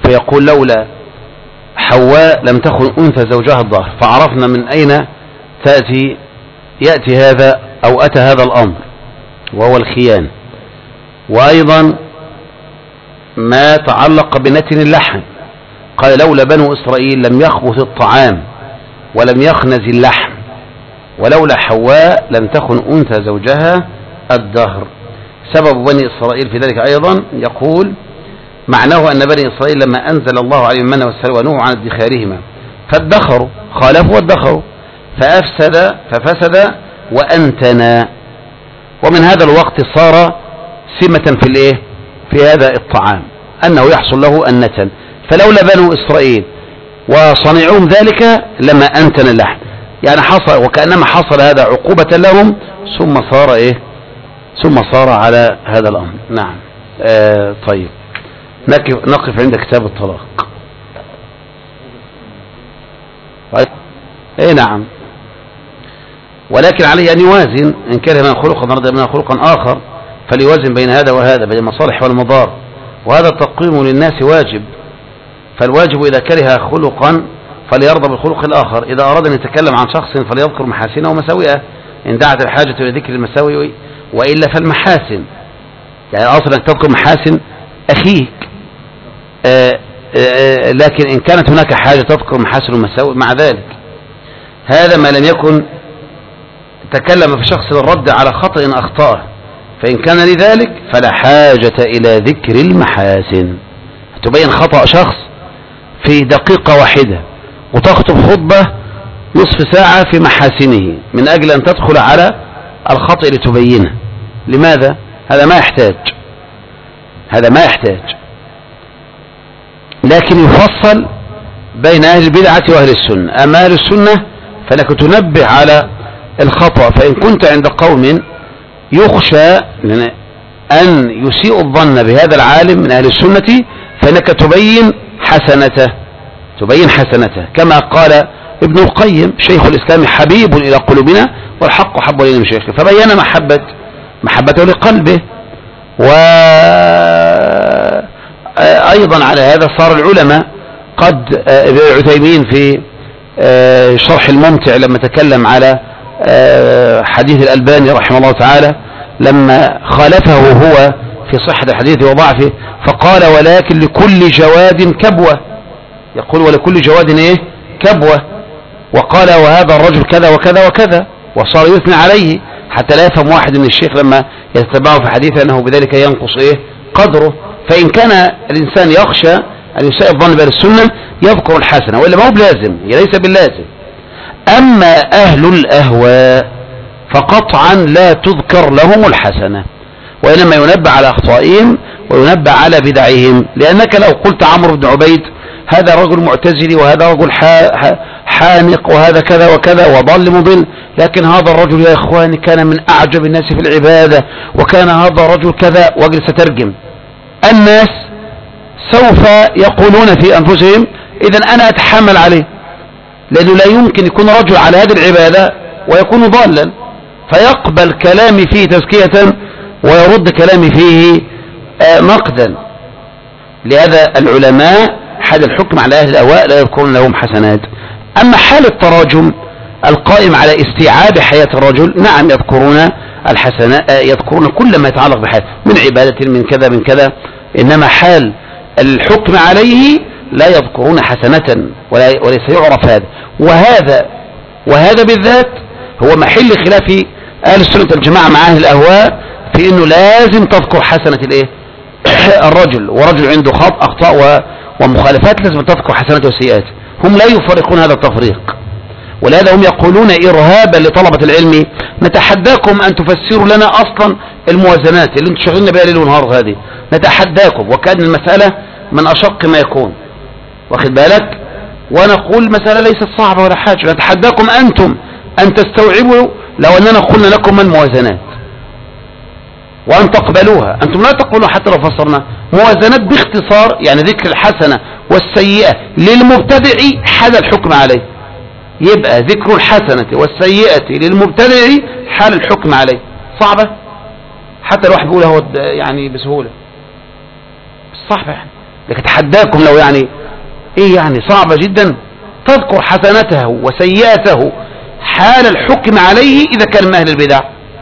فيقول لولا حواء لم تخن أنثى زوجها الظهر. فعرفنا من أين تأتي يأتي هذا أو أتى هذا الأمر وهو الخيان. وأيضا ما تعلق بنتن اللحم، قال لولا بنو إسرائيل لم يخبث الطعام ولم يخنز اللحم، ولولا حواء لم تخن أنثى زوجها الدهر. سبب بني إسرائيل في ذلك أيضا يقول معناه أن بني إسرائيل لما أنزل الله عليهم المن والسلوى ونهوا عن ادخارهما فادخروا، خالفوا وادخروا فأفسد ففسد وأنتنا، ومن هذا الوقت صار سمة في الايه في هذا الطعام أنه يحصل له النتن. فلولا بنو إسرائيل وصنعهم ذلك لما أنتن اللحم، يعني حصل وكأنما حصل هذا عقوبة لهم ثم صار ايه ثم صار على هذا الأمر. نعم. آه طيب نقف عند كتاب الطلاق. ايه نعم، ولكن عليه أن يوازن، إن كره من خلقا رضي من خلقا آخر فليوازن بين هذا وهذا، بين المصالح والمضار، وهذا التقويم للناس واجب. فالواجب إذا كره خلقا فليرضى بالخلق الآخر، إذا أراد أن يتكلم عن شخص فليذكر محاسنه ومساوئه إن دعت الحاجة إلى ذكر المساوئ، وإلا فالمحاسن، يعني أصلا أنك تذكر محاسن أخيك، آآ آآ لكن إن كانت هناك حاجة تذكر محاسن ومساوئ مع ذلك. هذا ما لم يكن تكلم في شخص للرد على خطأ أخطأه، فإن كان لذلك فلا حاجة إلى ذكر المحاسن. تبين خطأ شخص في دقيقة واحدة وتخطب خطبة نصف ساعة في محاسنه من أجل أن تدخل على الخطأ لتبينه. لماذا؟ هذا ما يحتاج هذا ما يحتاج لكن يفصل بين أهل البدعة وأهل السنة. أما أهل السنة فلك تنبه على الخطأ، فإن كنت عند قوم يخشى أن يسيء الظن بهذا العالم من أهل السنة فإنك تبين حسنته تبين حسنته كما قال ابن القيم شيخ الإسلام حبيب إلى قلوبنا والحق حب إلينا من شيخه، فبين محبة محبته لقلبه. وأيضا على هذا صار العلماء قد ابن عثيمين في شرح الممتع لما تكلم على حديث الألباني رحمه الله تعالى لما خالفه هو في صحة الحديث وضعفه فقال ولكن لكل جواد كبوة، يقول ولكل جواد ايه كبوة، وقال وهذا الرجل كذا وكذا وكذا، وصار يثني عليه حتى لا يفهم واحد من الشيخ لما يتبعه في حديثه أنه بذلك ينقص ايه قدره. فإن كان الإنسان يخشى أن يساء الظن بأهل السنة يذكر الحسنة، وإلا ما هو بلازم، ليس باللازم. أما أهل الأهواء فقطعا لا تذكر لهم الحسنة، وإنما ينبه على أخطائهم وينبه على بدعهم. لأنك لو قلت عمرو بن عبيد هذا رجل معتزلي وهذا رجل حانق وهذا كذا وكذا وضل مضل، لكن هذا الرجل يا إخواني كان من أعجب الناس في العبادة وكان هذا الرجل كذا، واجلس أترجم، الناس سوف يقولون في أنفسهم إذن أنا أتحمل عليه، لأنه لا يمكن يكون رجل على هذه العبادة ويكون ضالا، فيقبل كلامي فيه تزكية ويرد كلامي فيه نقدا. لهذا العلماء حال الحكم على أهل الأهواء لا يذكرون لهم حسنات. أما حال التراجم القائم على استيعاب حياة الرجل نعم يذكرون الحسنات، يذكرون كل ما يتعلق بحياته من عبادة من كذا من كذا، إنما حال الحكم عليه لا يذكرون حسنة وليس يعرف هذا. وهذا وهذا بالذات هو محل خلاف أهل السنة والجماعة مع أهل الأهواء في أنه لازم تذكر حسنة الإيه الرجل، ورجل عنده خطأ أخطاء ومخالفات لازم تذكر حسناته وسيئاته. هم لا يفرقون هذا التفريق، ولهذا هم يقولون إرهابا لطلبة العلم نتحداكم أن تفسروا لنا أصلا الموازنات اللي انتم شغلنا بها ليل ونهار هذه، نتحداكم، وكأن المسألة من أشق ما يكون، واخد بالك، ونقول المسألة ليست صعبة ولا حاجة، نتحداكم أنتم أن تستوعبوا لو أننا قلنا لكم من موازنات وأن تقبلوها. أنتم لا تقولوا حتى لو فسرنا موازنات باختصار، يعني ذكر الحسنة والسيئة للمبتدع حال الحكم عليه، يبقى ذكر الحسنة والسيئة للمبتدع حال الحكم عليه. صعبة حتى الواحد بيقولها يعني بسهولة، صعبة يعني. لكن اتحداكم لو يعني ايه يعني صعبة جدا تذكر حسنته وسيئته حال الحكم عليه اذا كان من اهل البدع.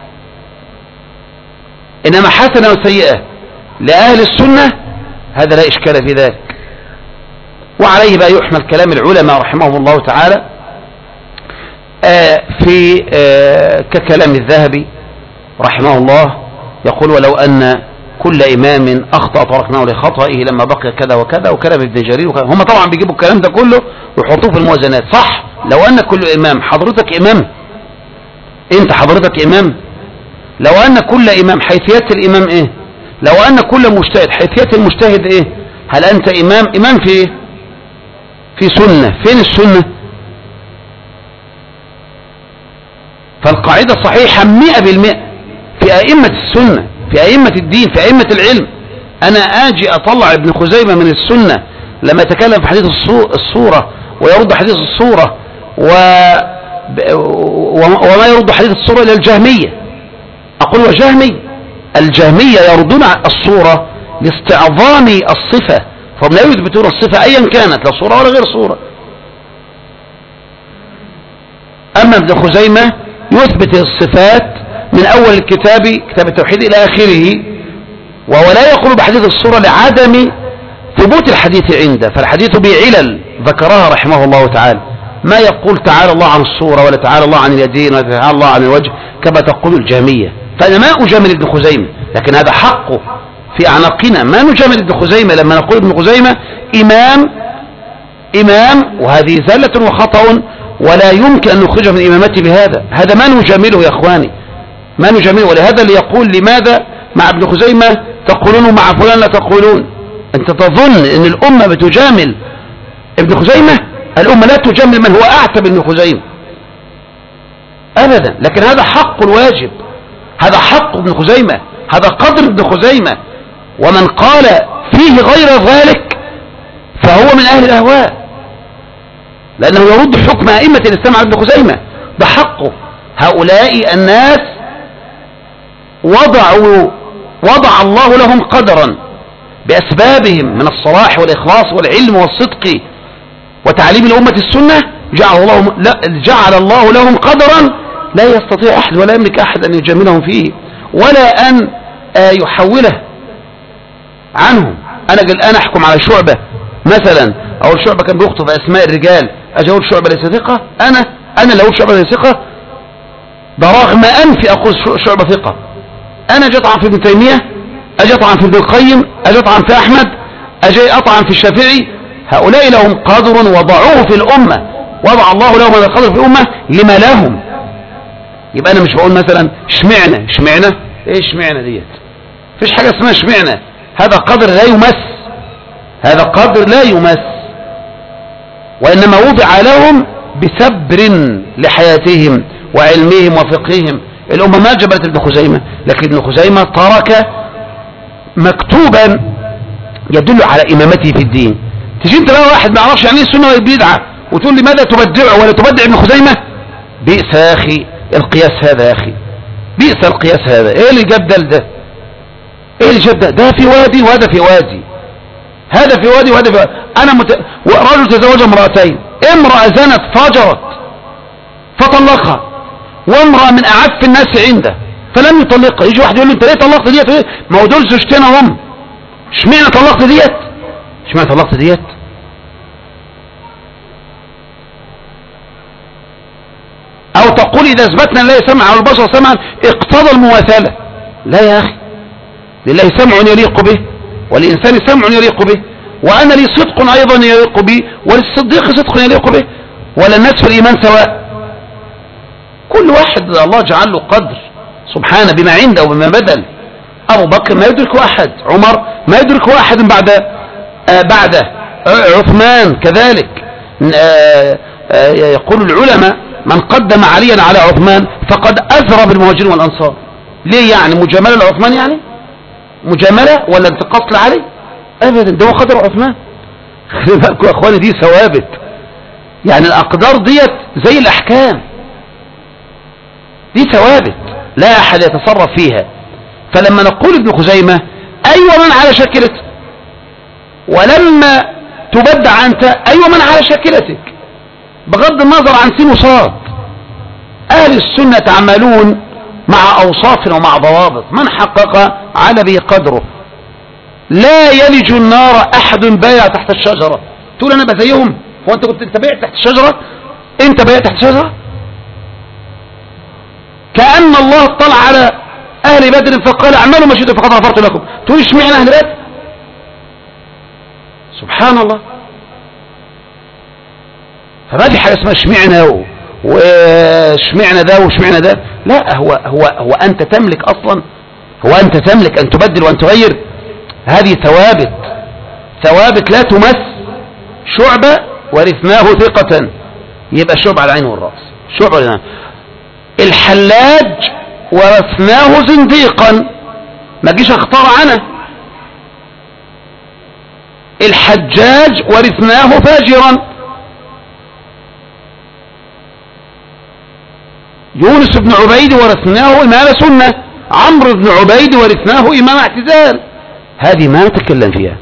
انما حسنة وسيئة لأهل السنة هذا لا إشكال في ذلك. وعليه بقى يحمل كلام العلماء رحمهم الله تعالى آه في آه ككلام الذهبي رحمه الله يقول ولو أن كل إمام أخطأ تركناه لخطئه لما بقي كذا وكذا، وكلام ابن جرير وكذا. هم طبعا بيجيبوا الكلام ده كله ويحطوه في الموازنات. صح، لو أن كل إمام، حضرتك إمام، أنت حضرتك إمام، لو أن كل إمام حيثيات الإمام إيه؟ لو أن كل مجتهد حيثيات المجتهد إيه؟ هل أنت إمام؟ إمام في إيه؟ في سنة. فين السنة؟ فالقاعدة صحيحة مئة بالمئة في أئمة السنة، في أئمة الدين، في أئمة العلم. أنا آجي أطلع ابن خزيمة من السنة لما يتكلم في حديث الصورة ويرد حديث الصورة و... وما يرد حديث الصورة إلى الجهمية. أقول وجهمي، الجهمية يردون الصورة لاستعظام الصفة، فهم لا يثبتون الصفة أيا كانت، لا صورة ولا غير صورة. أما ابن خزيمة يثبت الصفات من أول الكتاب، كتاب التوحيد، إلى آخره، وهو لا يقول بحديث الصورة لعدم ثبوت الحديث عنده، فالحديث بعلل ذكرها رحمه الله تعالى. ما يقول تعالى الله عن الصورة، ولا تعالى الله عن اليدين، ولا تعالى الله عن الوجه كما تقول الجهمية. فأنا ما أجامل ابن خزيمة، لكن هذا حقه في أعناقنا. ما نجامل ابن خزيمة لما نقول ابن خزيمة إمام إمام وهذه زلة وخطأ، ولا يمكن أن نخرجه من إمامته بهذا. هذا ما نجامله يا أخواني، ما نجامله. ولهذا اللي يقول لماذا مع ابن خزيمة تقولون ومع فلان لا تقولون؟ أنت تظن أن الأمة بتجامل ابن خزيمة؟ الأمة لا تجامل من هو أعتى من خزيمة أبدا. لكن هذا حق الواجب، هذا حق ابن خزيمة، هذا قدر ابن خزيمة. ومن قال فيه غير ذلك فهو من أهل الأهواء، لأنه يرد حكم أئمة الإسلام على ابن خزيمة، ده حقه. هؤلاء الناس وضعوا وضع الله لهم قدرا بأسبابهم من الصلاح والإخلاص والعلم والصدق وتعليم الأمة السنة، جعل الله, جعل الله لهم قدرا لا يستطيع أحد ولا يملك أحد أن يجاملهم فيه ولا أن يحوله عنهم. أنا قل أنا أحكم على شعبة مثلا، أو شعبة كان بيخطب أسماء الرجال، أجي أقول شعبة ليس ثقة؟ أنا أنا اللي أقول شعبة ليس ثقة؟ ده رغم أنفي أقول شعبة ثقة. أنا أجي أطعن في ابن تيمية، أجي أطعن في ابن القيم، أجي أطعن في أحمد، أجي أطعن في الشافعي. هؤلاء لهم قدر وضعوه في الأمة، وضع الله لهم هذا القدر في الأمة لما لهم. يبقى أنا مش بقول مثلا اشمعنى اشمعنى ايه اشمعنى ديت، فيش حاجة اسمها اشمعنى. هذا قدر لا يمس، هذا قدر لا يمس، وإنما وضع لهم بسبر لحياتهم وعلمهم وفقههم. الأمة ما جبلت ابن خزيمة، لكن ابن خزيمة ترك مكتوبا يدل على إمامته في الدين. تجي انت بقى واحد ما يعرفش يعني ايه السنة والبدعة وتقول لي ماذا تبدعه ولا تبدع ابن خزيمة؟ بئس يا أخي القياس هذا، يا أخي بئس القياس هذا. ايه اللي جاب ده لده؟ ايه اللي جاب ده؟ ده في وادي وهذا في وادي، هذا في وادي وهذا في وادي. انا مت... رجل تزوج امرأتين، امرأة زنت فجرت فطلقها، وامرأة من اعف الناس عنده فلم يطلقها. يجي واحد يقول له انت ليه طلقت ديت؟ ما هو دول زوجتين هم، اشمعنى طلقت ديت؟ اشمعنى طلقت ديت؟ او تقول اذا اثبتنا لله سمعا على البشر سمعا اقتضى المماثله. لا يا اخي، لله سمع يليق به، وللانسان سمع يليق به، وانا لي صدق ايضا يليق به، وللصديق صدق يليق به، ولا الناس في الايمان سواء. كل واحد الله جعل له قدر سبحانه بما عنده وبما بدل. ابو بكر ما يدرك احد، عمر ما يدرك احد بعد آه بعده، آه عثمان كذلك. آه آه يقول العلماء من قدم عليا على عثمان فقد أثر بالمهاجرين والأنصار. ليه يعني؟ مجاملة لعثمان يعني؟ مجاملة ولا انتقاص لعلي؟ أبدا، ده هو قدر عثمان. خلي بالكم يا أخواني، دي ثوابت. يعني الأقدار ديت زي الأحكام، دي ثوابت لا أحد يتصرف فيها. فلما نقول ابن خزيمة أيوة من على شكلته، ولما تبدع أنت أيوة من على شاكلتك بغض النظر عن سين وصاد. أهل السنة تعملون مع أوصاف ومع ضوابط، من حقق على به قدره. لا يلج النار أحد بايع تحت الشجرة. تقول أنا بزيهم، هو أنت كنت أنت بايع تحت الشجرة؟ أنت بايع تحت الشجرة؟ كأن الله اطلع على أهل بدر فقال اعملوا ما شئتم فقد غفرت لكم. تقول اشمعنى أهل بدر؟ سبحان الله. فما في حاجة اسمها اشمعنى واشمعنى ده واشمعنى ده. لا، هو هو هو أنت تملك أصلا، هو أنت تملك أن تبدل وأن تغير. هذه ثوابت، ثوابت لا تمس. شعبة ورثناه ثقة، يبقى شعب على العين والرأس. شعب على العين. الحلاج ورثناه زنديقا، ما جيش اختار عنه. الحجاج ورثناه فاجرا. يونس بن عبيد ورثناه إمام سنة. عمرو بن عبيد ورثناه إمام اعتزال. هذه ما نتكلم فيها.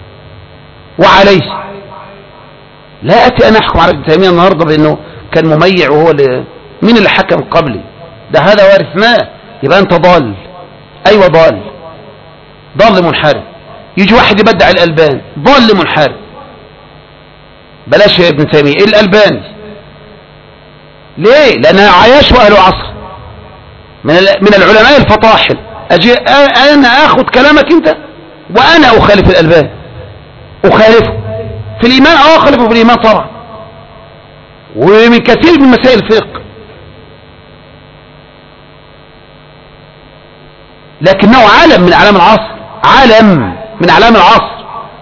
وعليه لا أتي أنا أحكم على ابن تيمية النهاردة بأنه كان مميع وهو اللي مين اللي حكم قبلي. ده هذا ورثناه، يبقى أنت ضال. أيوة ضال، ضال منحرف. يجي واحد يبدع الألبان، ضال منحرف. بلاش يا ابن تيمية الألباني. ليه؟ لأنها عياش وأهل عصر من من العلماء الفطاحل. أجي أنا أخذ كلامك أنت وأنا أخالف الألبان، أخالفه في الإيمان أو أخالفه في الإيمان طبعا، ومن كثير من مسائل الفقه، لكنه علم من أعلام العصر، علم من أعلام العصر.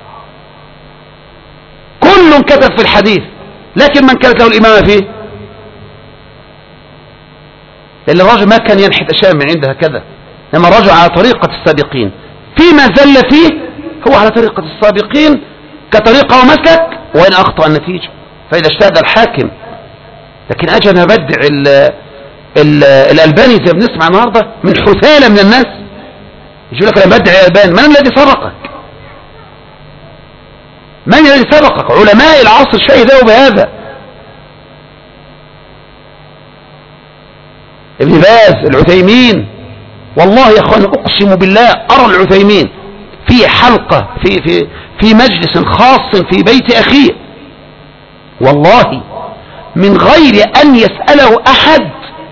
كل كتب في الحديث، لكن من كانت له الإمامة فيه؟ لأن الرجل ما كان ينحت أشياء من عنده هكذا، لما الرجل على طريقة السابقين فيما زل فيه هو على طريقة السابقين كطريقة ومسلك، وإن أخطأ النتيجة فإذا اجتهد الحاكم. لكن أجي أنا أبدع ال ال الألباني زي بنسمع النهاردة من حثالة من الناس، يقول لك أنا بدع الألباني. من الذي سبقك؟ من الذي سبقك؟ علماء العصر شهدوا بهذا. ابن باز، العثيمين. والله يا اخوان اقسم بالله ارى العثيمين في حلقة في في في مجلس خاص في بيت اخيه، والله من غير ان يسأله احد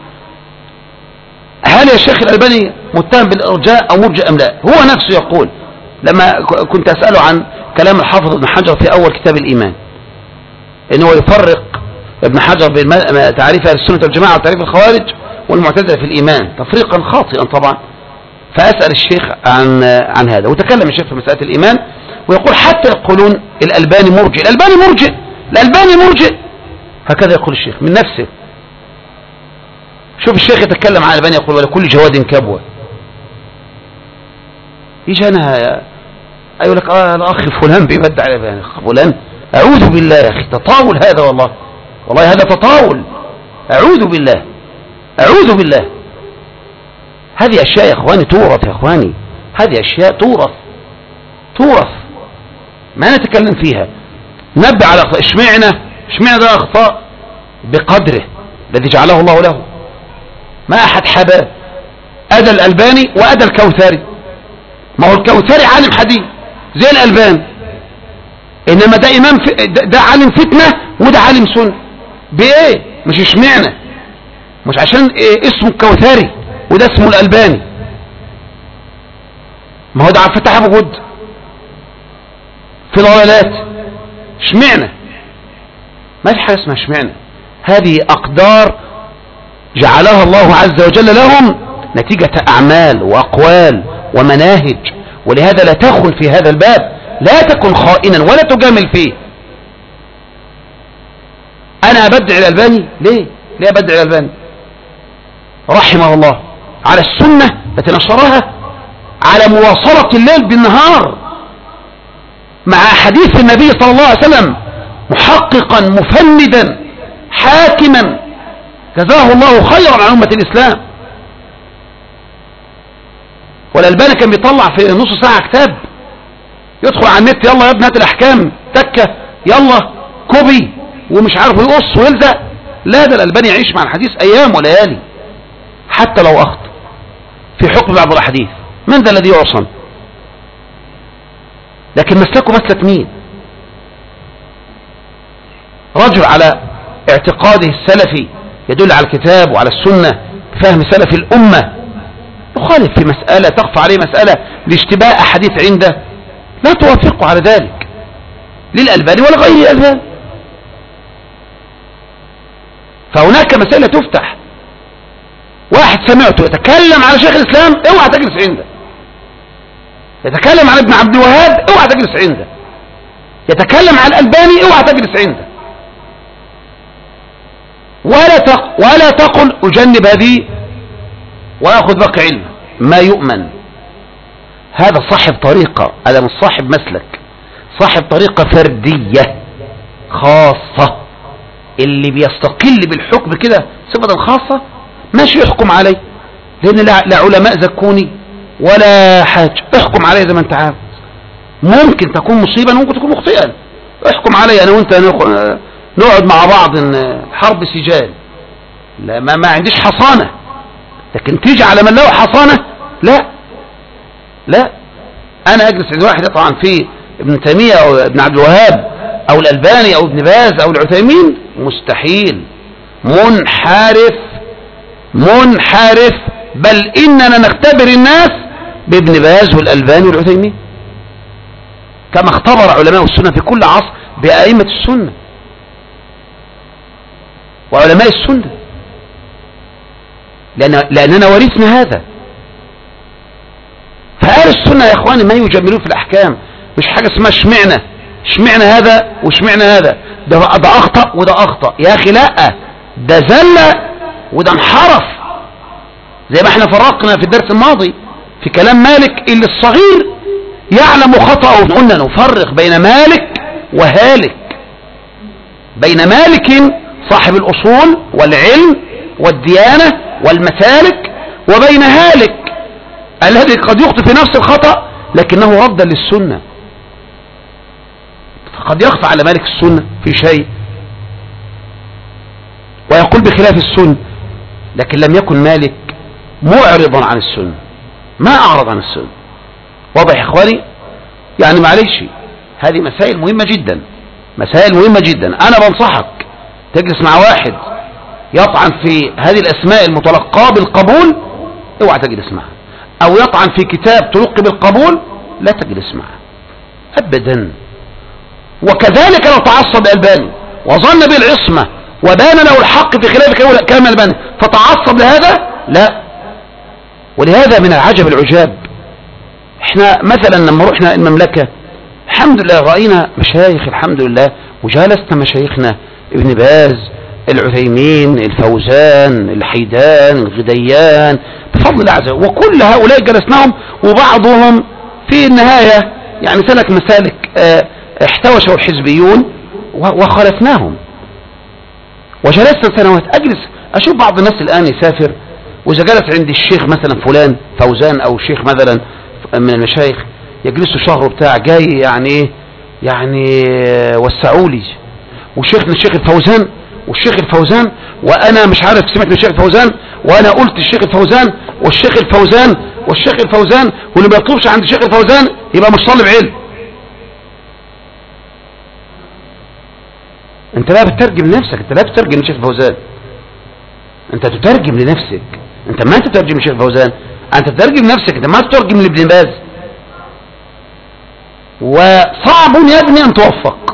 هل يا شيخ الألباني متهم بالارجاء او مرجئ ام لا، هو نفسه يقول. لما كنت اسأله عن كلام الحافظ ابن حجر في اول كتاب الايمان، انه يفرق ابن حجر بين تعريف اهل السنة والجماعة وتعريف الخوارج والمعتزلة في الإيمان تفريقا خاطئا طبعا. فأسأل الشيخ عن عن هذا، وتكلم الشيخ في مسألة الإيمان ويقول حتى يقولون الألباني مرجئ، الألباني مرجئ، الألباني مرجئ، هكذا يقول الشيخ من نفسه. شوف الشيخ يتكلم عن الألباني يقول ولكل جواد كبوة. يجي أنا أقول لك آه الأخ فلان بيبدع الألباني، فلان أعوذ بالله يا أخي، تطاول هذا والله، والله هذا تطاول، أعوذ بالله، أعوذ بالله. هذه أشياء يا إخواني تورث، يا إخواني هذه أشياء تورث، تورث ما نتكلم فيها. نبع على أخطاء. اشمعنا اشمعنا ده أخطاء بقدره الذي جعله الله له. ما أحد حباه أدى الألباني وأدى الكوثري. ما هو الكوثري عالم حديث زي الألباني، إنما ده إمام ده, ده عالم فتنة وده عالم سنة. بإيه؟ مش اشمعنا، مش عشان إيه اسمه الكوثري وده اسمه الألباني. ما هو ده عبد الفتاح أبو جد في ضلالات. اشمعنا؟ ما في حاجة اسمها اشمعنا. هذه أقدار جعلها الله عز وجل لهم نتيجة أعمال وأقوال ومناهج، ولهذا لا تخن في هذا الباب، لا تكن خائنا ولا تجامل فيه. أنا أبدع الألباني ليه؟ ليه أبدع الألباني؟ رحمه الله على السنة التي نشرها، على مواصلة الليل بالنهار مع حديث النبي صلى الله عليه وسلم، محققا مفندا حاكما، جزاه الله خيرا عن أمة الإسلام. والألباني كان بيطلع في نص ساعة كتاب يدخل على النت يلا يا ابني هات الاحكام تكه يلا كوبي ومش عارف يقص ويلزق. لا، ده الألباني يعيش مع الحديث ايام وليالي حتى لو اخطأ في حكم بعض الاحاديث. من ذا الذي يعصم؟ لكن مسلكه مسلك مين؟ رجل على اعتقاده السلفي يدل على الكتاب وعلى السنة بفهم سلف الأمة يخالف في مسألة تخفى عليه مسألة لاشتباه أحاديث عنده لا توافقه على ذلك للألباني ولا غير الألباني. فهناك مسألة تفتح. واحد سمعته يتكلم على شيخ الإسلام اوعى تجلس عنده، يتكلم عن ابن عبد الوهاب اوعى تجلس عنده، يتكلم عن الألباني اوعى تجلس عنده، ولا تق... ولا تقل أجنب هذه وأخذ باقي علم. ما يؤمن هذا صاحب طريقة، هذا مش صاحب مسلك، صاحب طريقة فردية خاصة. اللي بيستقل بالحكم كده صفة خاصة ماشي يحكم عليه، لأن لا, لا علماء زكوني ولا حاجة، احكم عليه زي ما انت عاوز. ممكن تكون مصيبة ممكن تكون مخطئا، احكم علي أنا وانت نقعد مع بعض حرب سجال. لا ما, ما عنديش حصانة، لكن تيجي على من له حصانة لا لا. انا اجلس عند واحد يطعن في ابن تيمية او ابن عبد الوهاب او الالباني او ابن باز او العثيمين مستحيل. منحرف منحرف. بل اننا نختبر الناس بابن باز والالباني والعثيمين كما اختبر علماء السنة في كل عصر بأئمة السنة وعلماء السنة، لأن لأننا ورثنا هذا. فأهل السنة يا إخواني ما يجملون في الأحكام، مش حاجة اسمها اشمعنا اشمعنا هذا واشمعنا هذا، ده ده أخطأ وده أخطأ. يا أخي لا، ده زل وده انحرف. زي ما احنا فرقنا في الدرس الماضي في كلام مالك اللي الصغير يعلم خطأه. قلنا نفرق بين مالك وهالك، بين مالك صاحب الأصول والعلم والديانة والمسالك وبين هالك الذي قد يخطئ في نفس الخطأ لكنه ردا للسنة. فقد يخفى على مالك السنة في شيء ويقول بخلاف السنة، لكن لم يكن مالك معرضا عن السنة، ما أعرض عن السنة. واضح يا إخواني؟ يعني معلش هذه مسائل مهمة جدا، مسائل مهمة جدا. أنا بنصحك تجلس مع واحد يطعن في هذه الأسماء المتلقاة بالقبول اوعى تجلس معه، أو يطعن في كتاب تلقي بالقبول لا تجلس معه أبدا. وكذلك لو تعصب الألباني وظن بالعصمة وبان له الحق في خلاف كلام الألباني فتعصب لهذا لا. ولهذا من العجب العجاب احنا مثلا لما رحنا المملكة الحمد لله رأينا مشايخ الحمد لله، وجالسنا مشايخنا ابن باز العثيمين الفوزان الحيدان الغديان بفضل الله عز وجل، وكل هؤلاء جلسناهم وبعضهم في النهاية يعني سلك مسالك اه احتوشه الحزبيون وخالفناهم. وجلسنا سنوات اجلس اشوف بعض الناس الان يسافر واذا جلس عند الشيخ مثلا فلان فوزان او شيخ مثلا من المشايخ يجلسوا شهر بتاع جاي يعني ايه يعني وسعوا لي وشيخنا الشيخ الفوزان والشيخ الفوزان وانا مش عارف سمعت من الشيخ الفوزان وانا قلت الشيخ الفوزان والشيخ الفوزان والشيخ الفوزان، واللي ما يطلبش عند الشيخ الفوزان يبقى مش طالب علم. انت لا بتترجم لنفسك، انت لا بتترجم للشيخ الفوزان، انت تترجم لنفسك. انت ما انت تترجم للشيخ الفوزان، انت تترجم لنفسك، انت ما تترجم لابن باز. وصعب يا ابني ان توفق،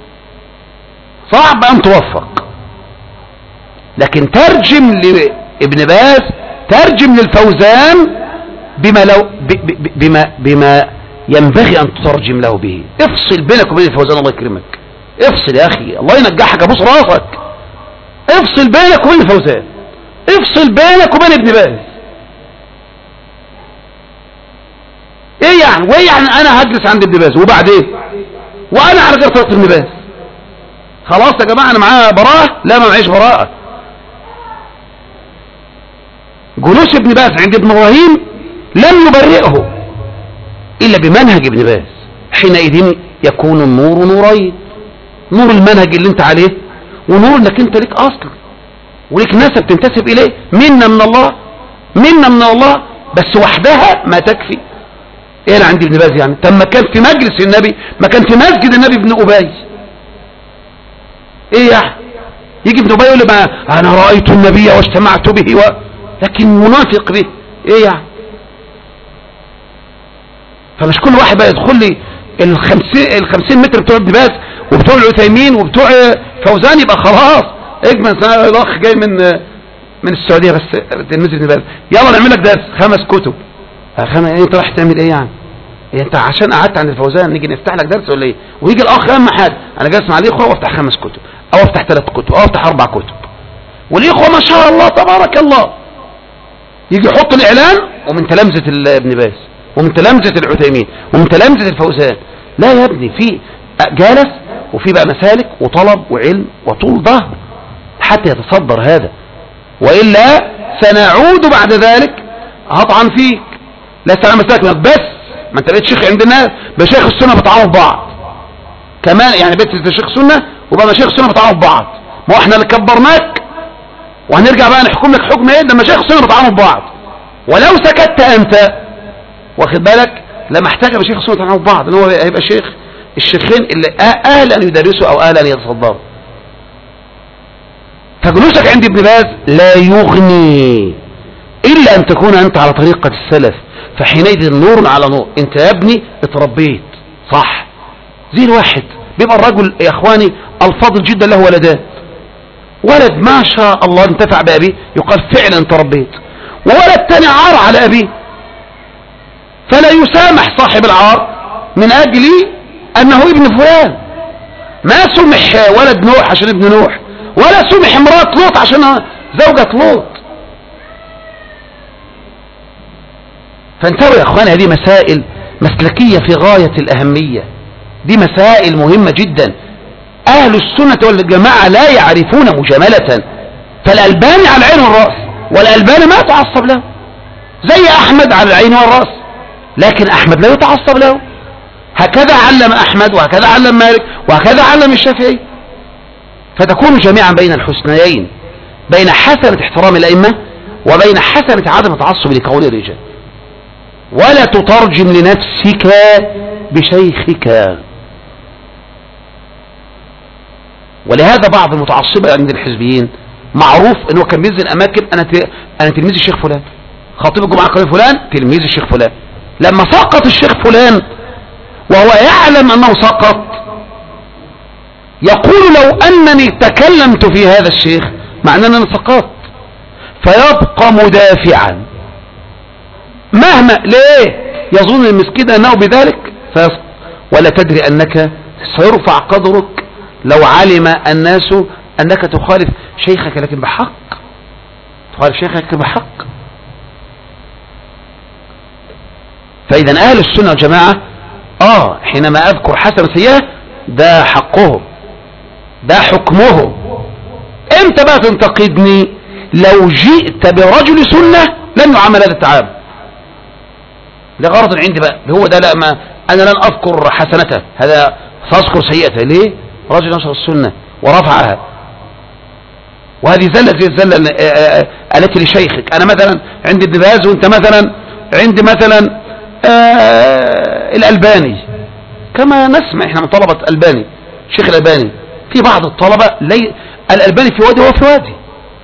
صعب ان توفق، لكن ترجم لابن باز ترجم للفوزان بما لو بما بما ينبغي ان تترجم له به. افصل بينك وبين الفوزان الله يكرمك، افصل يا اخي الله ينجحك ابوس راسك، افصل بينك وبين الفوزان، افصل بينك وبين ابن باز. ايه يعني وايه يعني انا هجلس عند ابن باز وبعدين وانا على غير طريقه ابن باز؟ خلاص يا جماعه انا معايا براءه؟ لا ما معيش براءه. جلوس ابن باز عند ابن ابراهيم لم يبرئه الا بمنهج ابن باز، حينئذ يكون النور نورين، نور المنهج اللي انت عليه، ونور انك انت لك اصل ولك نسب تنتسب اليه، منا من الله، منا من الله، بس وحدها ما تكفي. ايه انا عندي ابن باز يعني؟ طب ما كان في مجلس النبي، ما كان في مسجد النبي ابن ابي، ايه يعني؟ يجي ابن ابي يقول لي ما انا رايت النبي واجتمعت به و... لكن منافق به، ايه يعني؟ فمش كل واحد بقى يدخل لي الخمسين الخمسين متر بتوع ابن باز وبتوع العثيمين وبتوع فوزان يبقى خلاص اجمل. الاخ جاي من من السعوديه بس تلميذ ابن باز، يلا نعمل لك درس خمس كتب. خمس ايه؟ انت رايح تعمل ايه يعني؟ إيه انت عشان قعدت عند الفوزان نيجي نفتح لك درس ولا ايه؟ ويجي الاخ اهم حاجه انا جالس مع الاخوه وافتح خمس كتب او افتح ثلاث كتب او افتح اربع كتب، والاخوه ما شاء الله تبارك الله يجي يحط الاعلان ومن تلامذه ابن باز ومن تلامذه العثيمين ومن تلامذه الفوزان. لا يا ابني، في جالس وفي بقى مسالك وطلب وعلم وطول ظهر حتى يتصدر هذا، وإلا سنعود بعد ذلك هطعن فيك. لا سلام مسالك بس ما انت بقيت شيخ عند الناس، بشيخ السنة بتعرف بعض كمان يعني، بقيت شيخ سنة وبقى مشايخ السنة بتعرف بعض. ما احنا اللي كبرناك وهنرجع بقى نحكم لك حكم ايه لما مشايخ السنة بتعرف بعض. ولو سكت انت واخد بالك لما احتاج بشيخ السنة بتعرف بعض ان هو هيبقى شيخ الشيخين اللي اهل ان يدرسوا او اهل ان يتصدروا. فجلوسك عند ابن باز لا يغني الا ان تكون انت على طريقة السلف، فحينئذ نور على نور. انت يا ابني اتربيت صح زي الواحد بيبقى الرجل يا اخواني الفاضل جدا له ولدان، ولد ما شاء الله انتفع بابيه يقال فعلا تربيت، وولد تاني عار على ابيه، فلا يسامح صاحب العار من اجل انه ابن فلان. ما سمح ولد نوح عشان ابن نوح، ولا سمح امرأة لوط عشان زوجة لوط. فانتبهوا يا اخواني، هذه مسائل مسلكية في غاية الاهمية، دي مسائل مهمة جدا. اهل السنة والجماعة لا يعرفون مجاملة، فالالباني على العين والرأس، والالباني ما يتعصب له، زي احمد على العين والرأس، لكن احمد لا يتعصب له. هكذا علم احمد وهكذا علم مالك وهكذا علم الشافعي. فتكون جميعا بين الحسنيين، بين حسنة احترام الائمة وبين حسنة عدم التعصب لقول الرجال. ولا تترجم لنفسك بشيخك. ولهذا بعض المتعصبة عند الحزبيين معروف انه كان بينزل اماكن انا انا تلميذ الشيخ فلان، خطيب الجمعة قال فلان تلميذ الشيخ فلان. لما سقط الشيخ فلان وهو يعلم انه سقط يقول لو انني تكلمت في هذا الشيخ معنى ان انا سقطت، فيبقى مدافعا مهما ليه يظن المسكين انه بذلك فيسقط. ولا تدري انك سيرفع قدرك لو علم الناس انك تخالف شيخك لكن بحق، تخالف شيخك بحق. فاذا اهل السنة والجماعة اه حينما اذكر حسنة سيئة ده حقهم، ده حكمهم. امتى بقى تنتقدني؟ لو جئت برجل سنة لن يعمل هذا التعامل لغرض عندي بقى، هو ده لا ما انا لن اذكر حسنته، هذا ساذكر سيئته. ليه؟ رجل نشر السنة ورفعها، وهذه زلة زي الزلة التي لشيخك. انا مثلا عندي ابن باز وانت مثلا عندي مثلا آه الالباني، كما نسمع احنا من طلبة الالباني الشيخ الالباني، في بعض الطلبة لي الالباني في وادي وهو في وادي،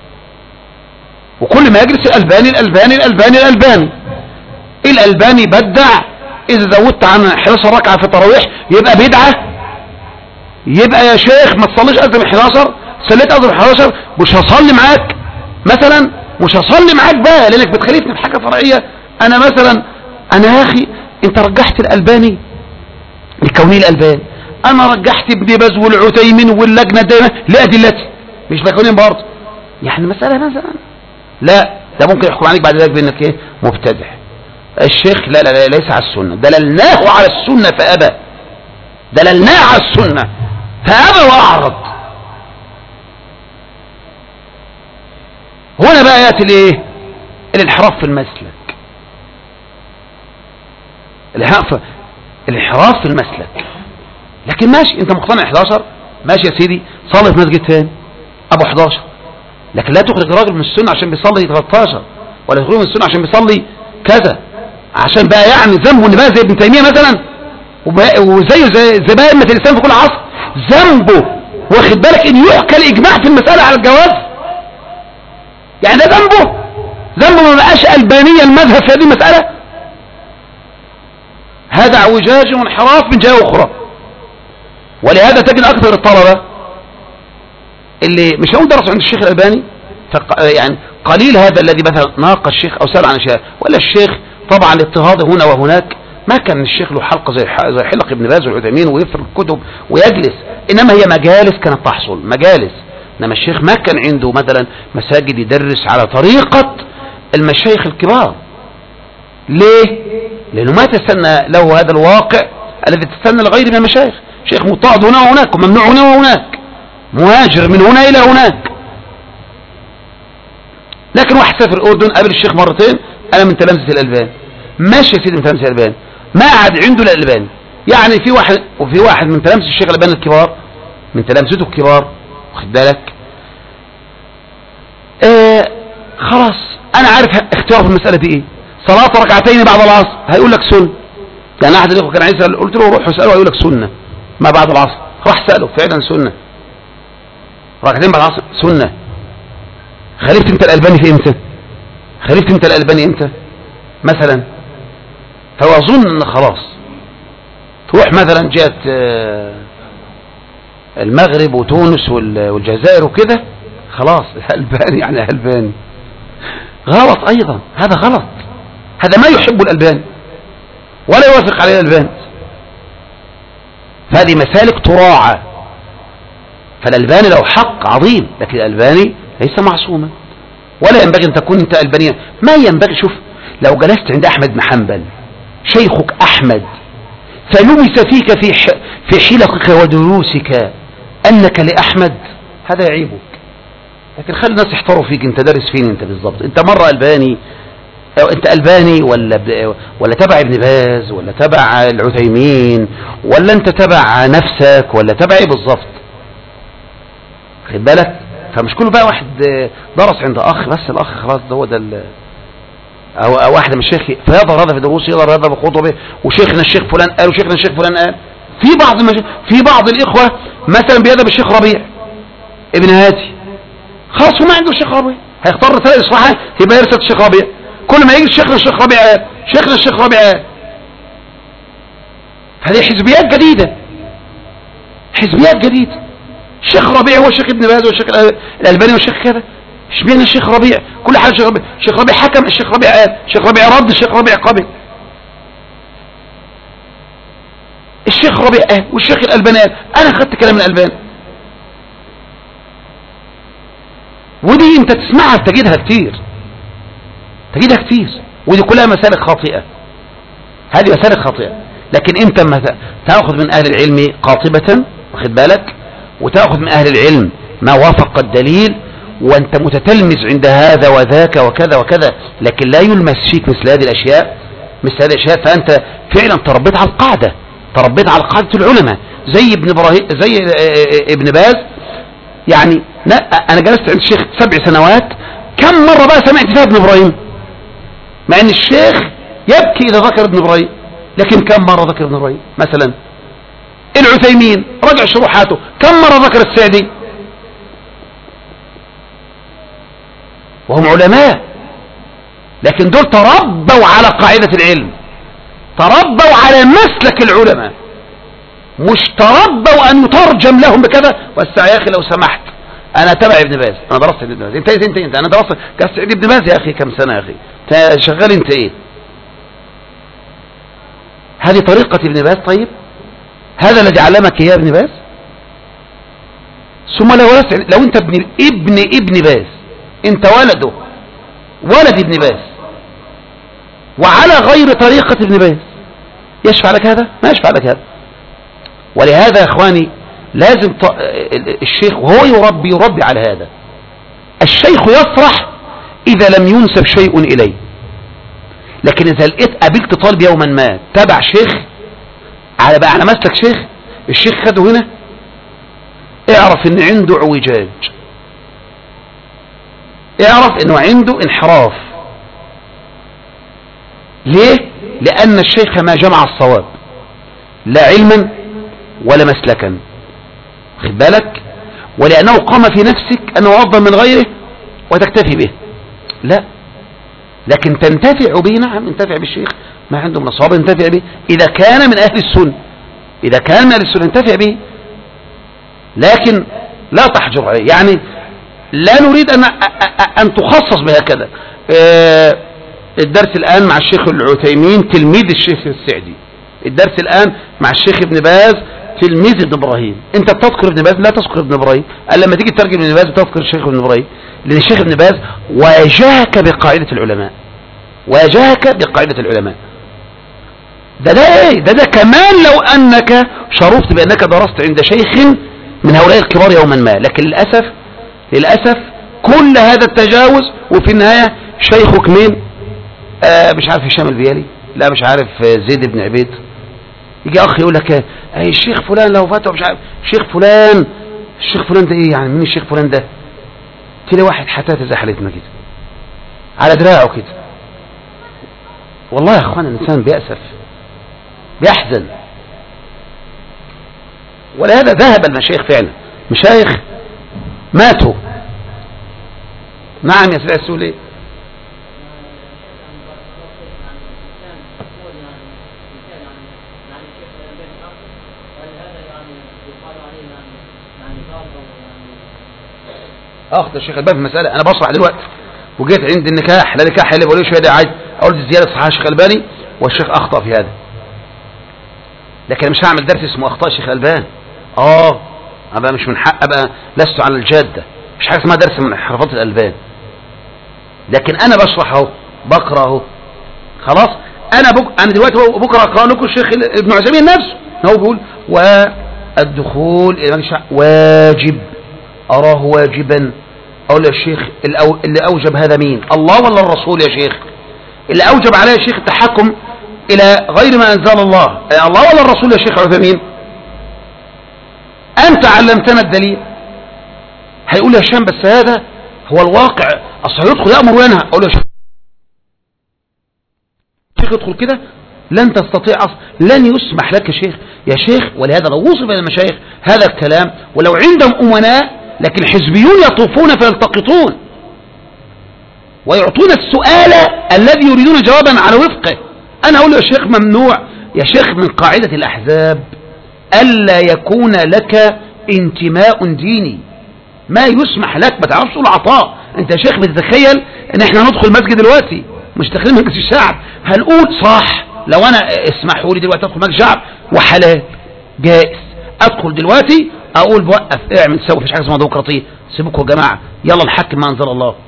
وكل ما يجلس الالباني الالباني الالباني الالباني الالباني بدع. اذا زودت عن احد عشر ركعة في التراويح يبقى بدعة، يبقى يا شيخ ما تصليش اكثر من احد عشر، صليت اكثر من احد عشر مش هصلي معاك مثلا، مش هصلي معاك بقى لانك بتخالفني في حاجة فرعية. انا مثلا انا يا اخي انت رجحت الالباني لكوني الالباني، انا رجحت ابن باز والعثيمين واللجنة دايما لادلتي مش لكونين برضه، يعني مسألة مثلا لا ده ممكن يحكم عليك بعد ذلك بانك ايه مبتدع. الشيخ لا لا لا ليس على السنة، دللناه على السنة فأبى، دللناه على السنة فأبى وأعرض. هنا بقى يأتي الايه الانحراف في المسلك. الانحراف في المسلك. لكن ماشي انت مقتنع احد عشر، ماشي يا سيدي، صلي في مسجد ثاني ابو احد عشر، لكن لا تخرج راجل من السنه عشان بيصلي تلتاشر، ولا تخرج من السنه عشان بيصلي كذا، عشان بقى يعني ذنبه ان بقى زي ابن تيميه مثلا وزيه زي زي بقى ائمه الاسلام في كل عصر، ذنبه واخد بالك ان يحكى الاجماع في المساله على الجواز. يعني ده ذنبه ذنبه ما بقاش البانيه المذهب في هذه المساله. هذا اعوجاج وانحراف من جهه اخرى. ولهذا تجد اكثر الطلبه اللي مش هقول درسوا عند الشيخ الألباني، يعني قليل هذا الذي مثلا ناقش الشيخ او سأل عن اشياء، ولا الشيخ طبعا الاضطهاد هنا وهناك، ما كان الشيخ له حلقه زي زي حلق ابن باز والعثيمين ويفرق الكتب ويجلس، انما هي مجالس كانت تحصل مجالس. انما الشيخ ما كان عنده مثلا مساجد يدرس على طريقه المشايخ الكبار. ليه؟ لانه ما تستنى له هذا الواقع الذي تستنى لغيره من المشايخ. شيخ مضطهد هنا وهناك وممنوع هنا وهناك، مهاجر من هنا الى هناك. لكن واحد سافر الاردن قابل الشيخ مرتين، انا من تلامذه الالباني، ماشي يا سيدي من تلامذه الالباني، ما قعد عنده الالباني. يعني في واحد وفي واحد من تلامذه الشيخ الالباني الكبار، من تلامذته الكبار، واخد بالك، آه خلاص انا عارف اختيار في المساله دي ايه، صلاه ركعتين بعد العصر هيقول لك سنه. يعني احد الاخوه كان عايز يسال، قلت له روح اساله هيقول لك سنه ما بعد العصر. راح ساله فعلا سنه، ركعتين بعد العصر سنه. خالفت انت الالباني في امتى؟ خالفت انت الالباني امتى مثلا؟ فهو اظن ان خلاص تروح مثلا جهه المغرب وتونس والجزائر وكده، خلاص الالباني يعني الالباني. غلط ايضا، هذا غلط، هذا ما يحب الالباني ولا يوافق عليه الالباني. فهذه مسالك تراعى. فالالباني له حق عظيم، لكن الالباني ليس معصوما، ولا ينبغي ان تكون انت البانيا. ما ينبغي، شوف لو جلست عند احمد بن حنبل شيخك احمد فلمس فيك في في حلقك ودروسك انك لاحمد، هذا يعيبك. لكن خلي الناس يحتروا فيك، انت دارس فين انت بالضبط؟ انت مره الباني أو انت الباني ولا ولا تبع ابن باز ولا تبع العثيمين ولا انت تبع نفسك ولا تبع ايه بالضبط؟ خد بالك. فمش كله بقى واحد درس عند اخ بس الاخ خلاص ده هو ده او, أو واحد من الشيخ فيظهر هذا في دروسه، يظهر هذا بخطبه، وشيخنا الشيخ فلان قال وشيخنا الشيخ فلان قال. في بعض المش... في بعض الاخوه مثلا بيذهب الشيخ ربيع ابن هادي، خلاص هو ما عنده الشيخ ربيع، هيختار رساله اصلاحها يبقى رساله الشيخ ربيع. كل ما يجي شيخنا الشيخ ربيع قال شيخنا الشيخ ربيع قال. هذه حزبيات جديده، حزبيات جديده. الشيخ ربيع هو الشيخ ابن باز والشيخ الألباني والشيخ كذا. اشمعنى الشيخ ربيع؟ كل حاجه الشيخ ربيع، الشيخ ربيع حكم، الشيخ ربيع قال، الشيخ ربيع رد، الشيخ ربيع قبل. الشيخ ربيع قال والشيخ الألباني قال، انا اخذت كلام الألباني. ودي انت تسمعها تجدها كتير، تجدها كتير، ودي كلها مسالك خاطئه. هذه مسالك خاطئه. لكن انت ما تاخذ من اهل العلم قاطبه، واخد بالك، وتأخذ من أهل العلم ما وافق الدليل، وأنت متتلمذ عند هذا وذاك وكذا وكذا، لكن لا يلمس فيك مثل هذه الأشياء مثل هذه الأشياء. فأنت فعلا تربيت على القاعدة، تربيت على قاعدة العلماء، زي ابن إبراهيم، زي ابن باز. يعني أنا جلست عند الشيخ سبع سنوات، كم مرة بقى سمعت فيها ابن إبراهيم؟ مع أن الشيخ يبكي إذا ذكر ابن إبراهيم، لكن كم مرة ذكر ابن إبراهيم؟ مثلا العثيمين رجع شروحاته، كم مرة ذكر السعدي؟ وهم علماء، لكن دول تربوا على قاعدة العلم، تربوا على مسلك العلماء، مش تربوا أن يترجم لهم بكذا. والسع يا أخي لو سمحت، أنا تبع ابن باز، أنا درست ابن باز، انت انت انت أنا درست كاس ابن باز يا أخي كم سنة يا أخي، انت شغال انت إيه؟ هذه طريقة ابن باز. طيب هذا الذي علمك يا ابن باز؟ ثم لو لو انت ابن ابن ابن باز، انت ولده ولد ابن باز وعلى غير طريقة ابن باز، يشفع لك هذا؟ ما يشفع لك هذا. ولهذا يا اخواني لازم ط... الشيخ وهو يربي يربي على هذا. الشيخ يفرح اذا لم ينسب شيء اليه، لكن اذا لقيت قابلت طالب يوما ما تبع شيخ على بقى على مسلك شيخ الشيخ خده هنا، اعرف ان عنده اعوجاج، اعرف انه عنده انحراف. ليه؟ لان الشيخ ما جمع الصواب لا علما ولا مسلكا، خد بالك، ولانه قام في نفسك انه افضل من غيره وتكتفي به، لا، لكن تنتفع به. نعم انتفع بالشيخ ما عنده من الصواب، انتفع به اذا كان من اهل السنه، اذا كان من اهل السنه انتفع به، لكن لا تحجر عليه. يعني لا نريد ان ان تخصص بهكذا. الدرس الان مع الشيخ العثيمين تلميذ الشيخ السعدي، الدرس الان مع الشيخ ابن باز تلميذ ابن ابراهيم. انت بتذكر ابن باز لا تذكر ابن ابراهيم، الا لما تيجي تترجم ابن باز بتذكر الشيخ ابن ابراهيم، لان الشيخ ابن باز واجهك بقاعده العلماء، واجهك بقاعده العلماء. ده ده ايه ده ده كمان لو انك شرفت بانك درست عند شيخ من هؤلاء الكبار يوما ما، لكن للاسف للاسف كل هذا التجاوز وفي النهايه شيخك مين؟ آه مش عارف هشام البيالي، لا مش عارف زيد بن عبيد. يجي اخ يقول لك اي الشيخ فلان له فتوى مش عارف الشيخ فلان، الشيخ فلان ده ايه يعني؟ مين الشيخ فلان ده؟ تلاقي واحد حتات زي حالتنا كده على دراعه كده. والله يا اخوان الانسان بيأسف بيحزن، ولهذا ذهب المشايخ فعلا، مشايخ ماتوا. نعم يا سيدي السولي. اخذ الشيخ الباب في المسألة. انا بشرح دلوقتي وجيت عند النكاح، لا نكاح اللي بقوله شويه ده عايز اقول زياده صحيح الشيخ الباني والشيخ اخطا في هذا، لكن مش هعمل درس اسمه اخطاء الشيخ الباني. اه ابقى مش من حق، ابقى لست على الجاده، مش حاجه اسمها درس من انحرافات الالبان، لكن انا بشرح اهو، بقرا اهو، خلاص. انا بك... انا دلوقتي بكره اقرا لكم الشيخ ابن عثيمين نفسه هو بيقول والدخول الى مجلس واجب، اراه واجبا. اقول يا شيخ اللي اوجب هذا مين؟ الله ولا الرسول يا شيخ؟ اللي اوجب عليه يا شيخ التحكم الى غير ما انزل الله الله ولا الرسول يا شيخ عثيمين؟ انت علمتنا الدليل. هيقول يا هشام بس هذا هو الواقع، اصل يدخل يامر وينهى. اقول يا شيخ يدخل كده لن تستطيع أصلا، لن يسمح لك يا شيخ يا شيخ. ولهذا لو وصف المشايخ هذا الكلام ولو عندهم امناء، لكن الحزبيون يطوفون فيلتقطون ويعطون السؤال الذي يريدون جوابا على وفقه. انا اقول يا شيخ ممنوع يا شيخ من قاعدة الاحزاب الا يكون لك انتماء ديني، ما يسمح لك، ما تعرفش تقول عطاء. انت يا شيخ بتتخيل ان احنا ندخل مسجد دلوقتي مش داخلين مجلس الشعب هنقول صح لو انا اسمحوا لي دلوقتي ادخل مجلس الشعب وحلال جائز ادخل دلوقتي اقول بوقف اعمل سوي، مفيش حاجه اسمها ديمقراطيه، سيبكم يا جماعه يلا نحكم ما انزل الله.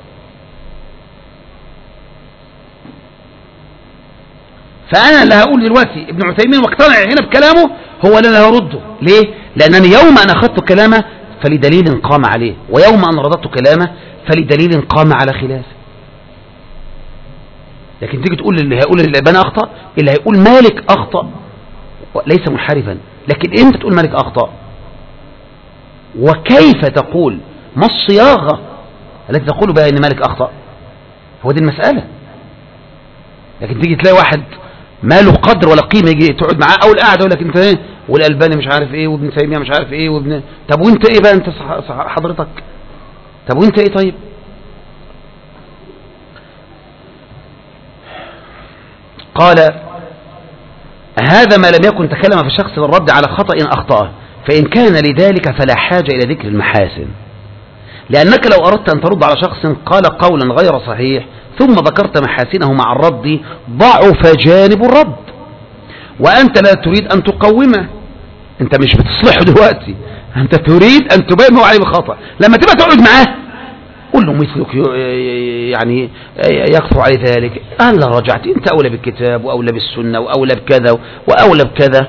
فانا اللي هقول دلوقتي ابن عثيمين واقتنع هنا بكلامه هو اللي انا هرده. ليه؟ لانني يوم ان اخذت كلامه فلدليل قام عليه، ويوم ان رددت كلامه فلدليل قام على خلافه. لكن تيجي تقول اللي هيقول الالباني اخطا، اللي هيقول مالك اخطا ليس منحرفا، لكن انت تقول مالك اخطا. وكيف تقول؟ ما الصياغه التي تقول بها ان مالك اخطا؟ هو دي المساله. لكن تيجي تلاقي واحد ما له قدر ولا قيمه يجي تقعد معاه اول قاعده يقول لك انت ايه والالباني مش عارف ايه وابن تيميه مش عارف ايه وابن، طب وانت ايه بقى انت حضرتك؟ طب وانت ايه طيب؟ قال هذا ما لم يكن تكلم في الشخص بالرد على خطأ أخطأه، فإن كان لذلك فلا حاجة إلى ذكر المحاسن، لأنك لو أردت أن ترد على شخص قال قولا غير صحيح ثم ذكرت محاسنه مع الرد ضعف جانب الرد، وأنت لا تريد أن تقومه، أنت مش بتصلحه دلوقتي، أنت تريد أن تبين عليه بخطأ. لما تبقى تقعد معاه قل له مثلك يعني يكفر عليه ذلك، هلا رجعت انت اولى بالكتاب واولى بالسنه واولى بكذا واولى بكذا.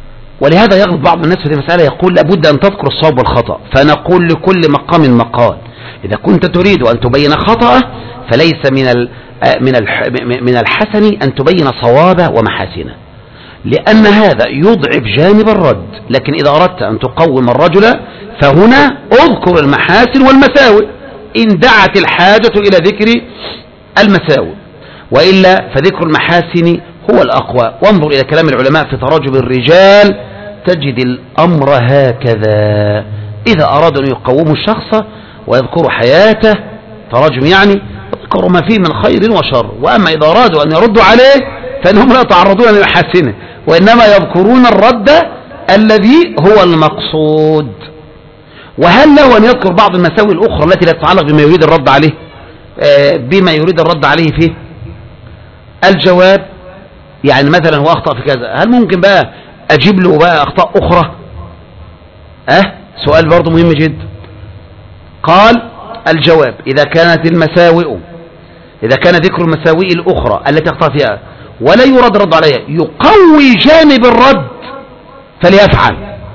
ولهذا يغلط بعض الناس في المساله، يقول لابد ان تذكر الصواب والخطا، فنقول لكل مقام مقال، إذا كنت تريد أن تبين خطأه فليس من من من الحسن أن تبين صوابه ومحاسنه، لأن هذا يضعف جانب الرد. لكن إذا أردت أن تقوم الرجل فهنا اذكر المحاسن والمساوئ إن دعت الحاجة إلى ذكر المساوئ، وإلا فذكر المحاسن هو الأقوى. وانظر إلى كلام العلماء في تراجم الرجال تجد الأمر هكذا. إذا أرادوا أن يقوموا الشخص ويذكروا حياته تراجم يعني يذكروا ما فيه من خير وشر، وأما إذا أرادوا أن يردوا عليه فإنهم لا يتعرضون لمحاسنه وإنما يذكرون الرد الذي هو المقصود. وهل له أن يذكر بعض المساوئ الأخرى التي لا تتعلق بما يريد الرد عليه آه بما يريد الرد عليه فيه؟ الجواب يعني مثلا هو أخطأ في كذا، هل ممكن بقى أجيب له بقى أخطاء أخرى؟ أه سؤال برضو مهم جدا. قال الجواب إذا كانت المساوئ إذا كان ذكر المساوئ الأخرى التي أخطأ فيها ولا يرد رد عليها يقوي جانب الرد فليفعل.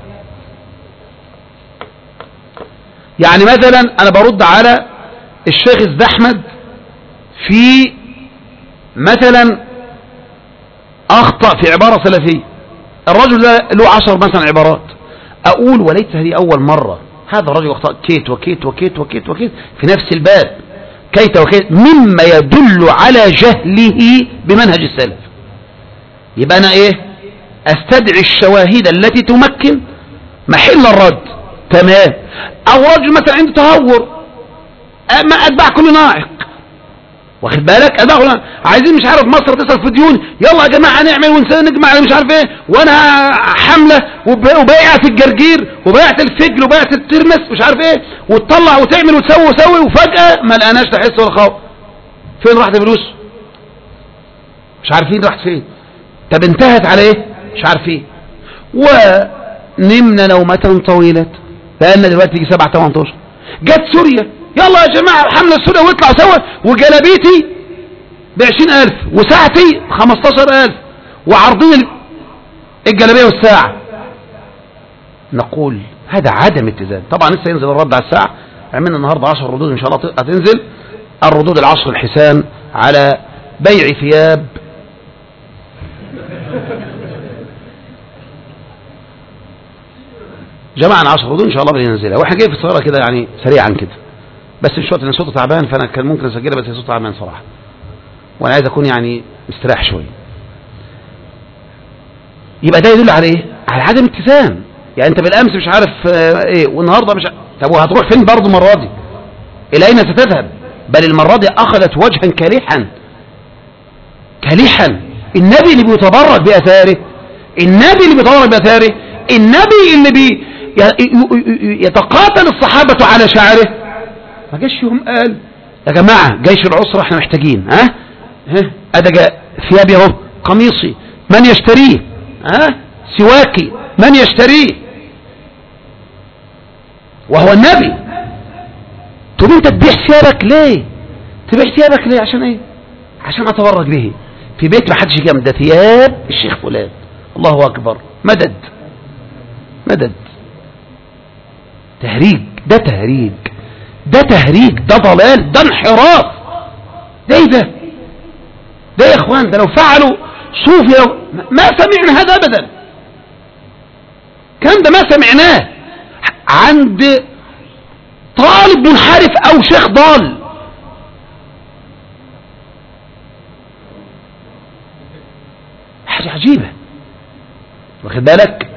يعني مثلا أنا برد على الشيخ الزحمد في مثلا أخطأ في عبارة سلفية، الرجل له عشر مثلا عبارات، أقول وليس هذه أول مرة، هذا الرجل أخطأ كيت وكيت وكيت وكيت وكيت في نفس الباب كيت وكيت مما يدل على جهله بمنهج السلف. يبقى أنا إيه أستدعي الشواهد التي تمكن محل الرد. تمام. أو رجل مثلا عنده تهور ما أتبع كل نائق، واخد بالك أتبع كل نائق. عايزين مش عارف مصر تصرف في ديون، يلا يا جماعة نعمل ونجمع مش عارف إيه، وأنا حملة وبيعة الجرجير وبيعة الفجل وبيعة الترمس مش عارف إيه، وتطلع وتعمل وتسوي وسوي وفجأة ما لقناش تحس ولا خوف. فين راحت الفلوس؟ مش عارفين راحت فين. طب انتهت على إيه؟ مش عارفين. ونمنا نومة طويلة بقالنا دلوقتي يجي سبعة ثمانية عشر. جت سوريا، يلا يا جماعة حملة سوريا واطلع سوا، وجلابيتي بعشرين ألف وساعتي خمستاشر ألف وعرضين الجلابية والساعة. نقول هذا عدم اتزان. طبعا لسه ينزل الرد على الساعة، عملنا النهاردة عشر ردود إن شاء الله هتنزل. الردود العشر الحسان على بيع ثياب جماعة عشر ردود إن شاء الله بننزلها، واحنا جاي في الصغيرة كده يعني سريعا كده، بس مش وقت ان صوته تعبان فانا كان ممكن اسجلها بس صوته تعبان صراحه، وانا عايز اكون يعني مستريح شويه. يبقى ده يدل على ايه؟ على عدم اتزان. يعني انت بالامس مش عارف اه ايه والنهارده مش عارف. طب وهتروح فين برضه المره دي؟ الى اين ستذهب؟ بل المره دي اخذت وجها كريحا كريحا. النبي اللي بيتبرك باثاره، النبي اللي بيتبرك باثاره، النبي اللي بي يتقاتل الصحابه على شعره، ما جاش يوم قال يا جماعة جيش العسرة احنا محتاجين ها ها ادى ثيابي اهو، قميصي من يشتريه، ها سواكي من يشتريه، وهو النبي. طب انت تبيع ثيابك ليه؟ تبيع ثيابك ليه؟ عشان ايه؟ عشان اتبرج به في بيت ما حدش جنب، ده ثياب الشيخ فلان. الله اكبر. مدد مدد. تهريج، ده تهريج، ده تهريج، ده ضلال، ده انحراف. ده ايه ده؟ ده يا اخوان ده لو فعلوا صوفي ما سمعنا هذا ابدا. كان ده ما سمعناه عند طالب منحرف او شيخ ضال. حاجة عجيبة، واخد بالك؟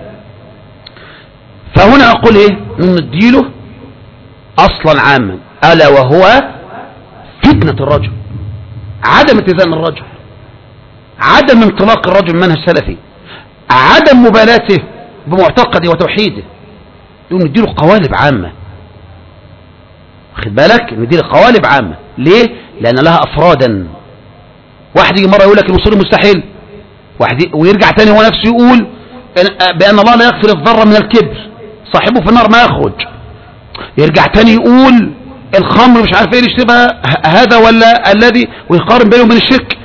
فهنا اقول ايه؟ نديله اصلا عاما الا وهو فتنة الرجل، عدم اتزان الرجل، عدم انطلاق الرجل من منهج سلفي، عدم مبالاته بمعتقده وتوحيده. يقوم نديله قوالب عامة، واخد بالك؟ نديله قوالب عامة. ليه؟ لان لها افرادا. واحد يجي مرة يقول لك الوصول مستحيل، واحد ويرجع تاني هو نفسه يقول بان الله لا يغفر الذرة من الكبر، صاحبه في النار ما يخرج. يرجع تاني يقول الخمر مش عارف ايه اللي يشتبها هذا ولا الذي، ويقارن بينه وبين الشرك.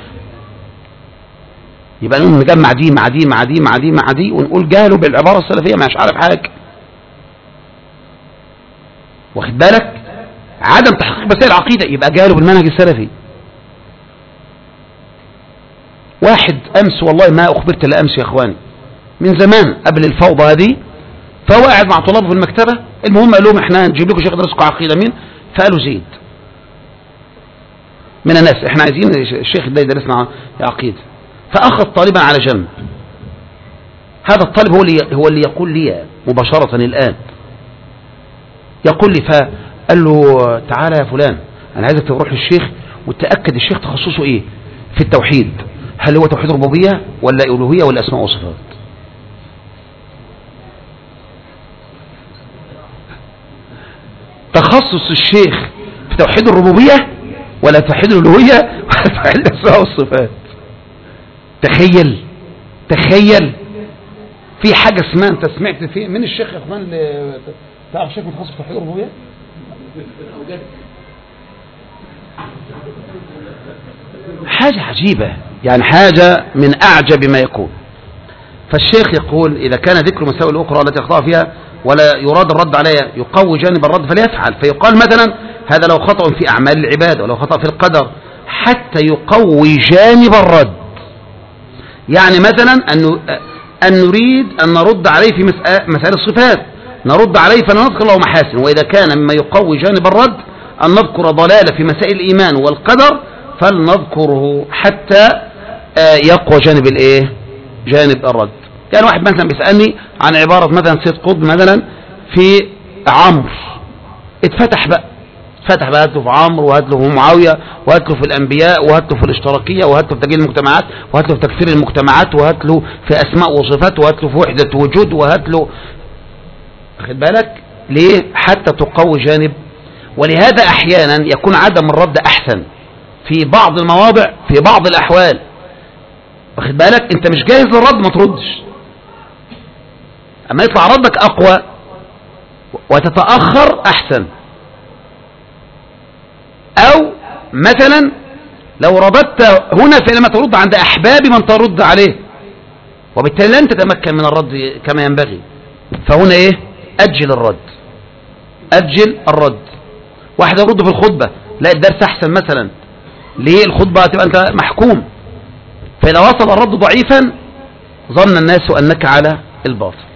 يبقى نجمع دي مع دي مع دي مع دي مع دي ونقول جاهله بالعبارة السلفية مش عارف حاجة، واخد بالك؟ عدم تحقيق مسائل العقيدة يبقى جاهله بالمنهج السلفي. واحد أمس والله ما أخبرت إلا أمس يا إخواني من زمان قبل الفوضى هذه، فهو قاعد مع طلابه في المكتبة، المهم قال لهم احنا نجيب لكم شيخ درسكم عقيدة. مين؟ فقالوا زيد من الناس، احنا عايزين الشيخ ده يدرسنا عقيدة. فأخذ طالبا على جنب، هذا الطالب هو اللي هو اللي يقول لي مباشرة الآن، يقول لي، فقال له تعالى يا فلان أنا عايزك تروح للشيخ وتأكد الشيخ تخصصه إيه في التوحيد، هل هو توحيد ربوبية ولا ألوهية ولا أسماء وصفات. تخصص الشيخ في توحيد الربوبية ولا توحيد الألوهية ولا توحيد الأسماء والصفات. تخيل تخيل في حاجة اسمها، انت سمعت في من الشيخ يا اخوان تعرف الشيخ متخصص في توحيد الربوبية؟ حاجة عجيبة يعني، حاجة من أعجب ما يكون. فالشيخ يقول إذا كان ذكر مسائل أخرى التي أخطأ فيها ولا يراد الرد عليها يقوي جانب الرد فليفعل. فيقال مثلا هذا لو خطأ في أعمال العباد ولو خطأ في القدر حتى يقوي جانب الرد. يعني مثلا أن أن نريد أن نرد عليه في مسائل الصفات، نرد عليه فنذكر له محاسن، وإذا كان مما يقوي جانب الرد أن نذكر ضلالة في مسائل الإيمان والقدر فلنذكره حتى يقوى جانب الإيه؟ جانب الرد. يعني واحد مثلا بيسألني عن عبارة مثلا سيد قطب مثلا في عمرو، اتفتح بقى فتح بقى، هات له في عمرو وهات له في معاوية وهات له في الأنبياء وهات له في الاشتراكية وهات له في تجديد المجتمعات وهات له في تكثير المجتمعات وهات له في أسماء وصفات وهات له في وحدة وجود وهات له، واخد بالك ليه؟ حتى تقوي جانب. ولهذا أحيانا يكون عدم الرد أحسن في بعض المواضع في بعض الأحوال، واخد بالك أنت مش جاهز للرد ما تردش، أما يطلع ردك أقوى وتتأخر أحسن. أو مثلا لو رددت هنا فلما ترد عند أحباب من ترد عليه وبالتالي لن تتمكن من الرد كما ينبغي، فهنا إيه؟ أجل الرد أجل الرد. واحد يرد في الخطبة لا الدرس أحسن مثلا، ليه؟ الخطبة تبقى أنت محكوم، فإذا وصل الرد ضعيفا ظن الناس أنك على الباطل.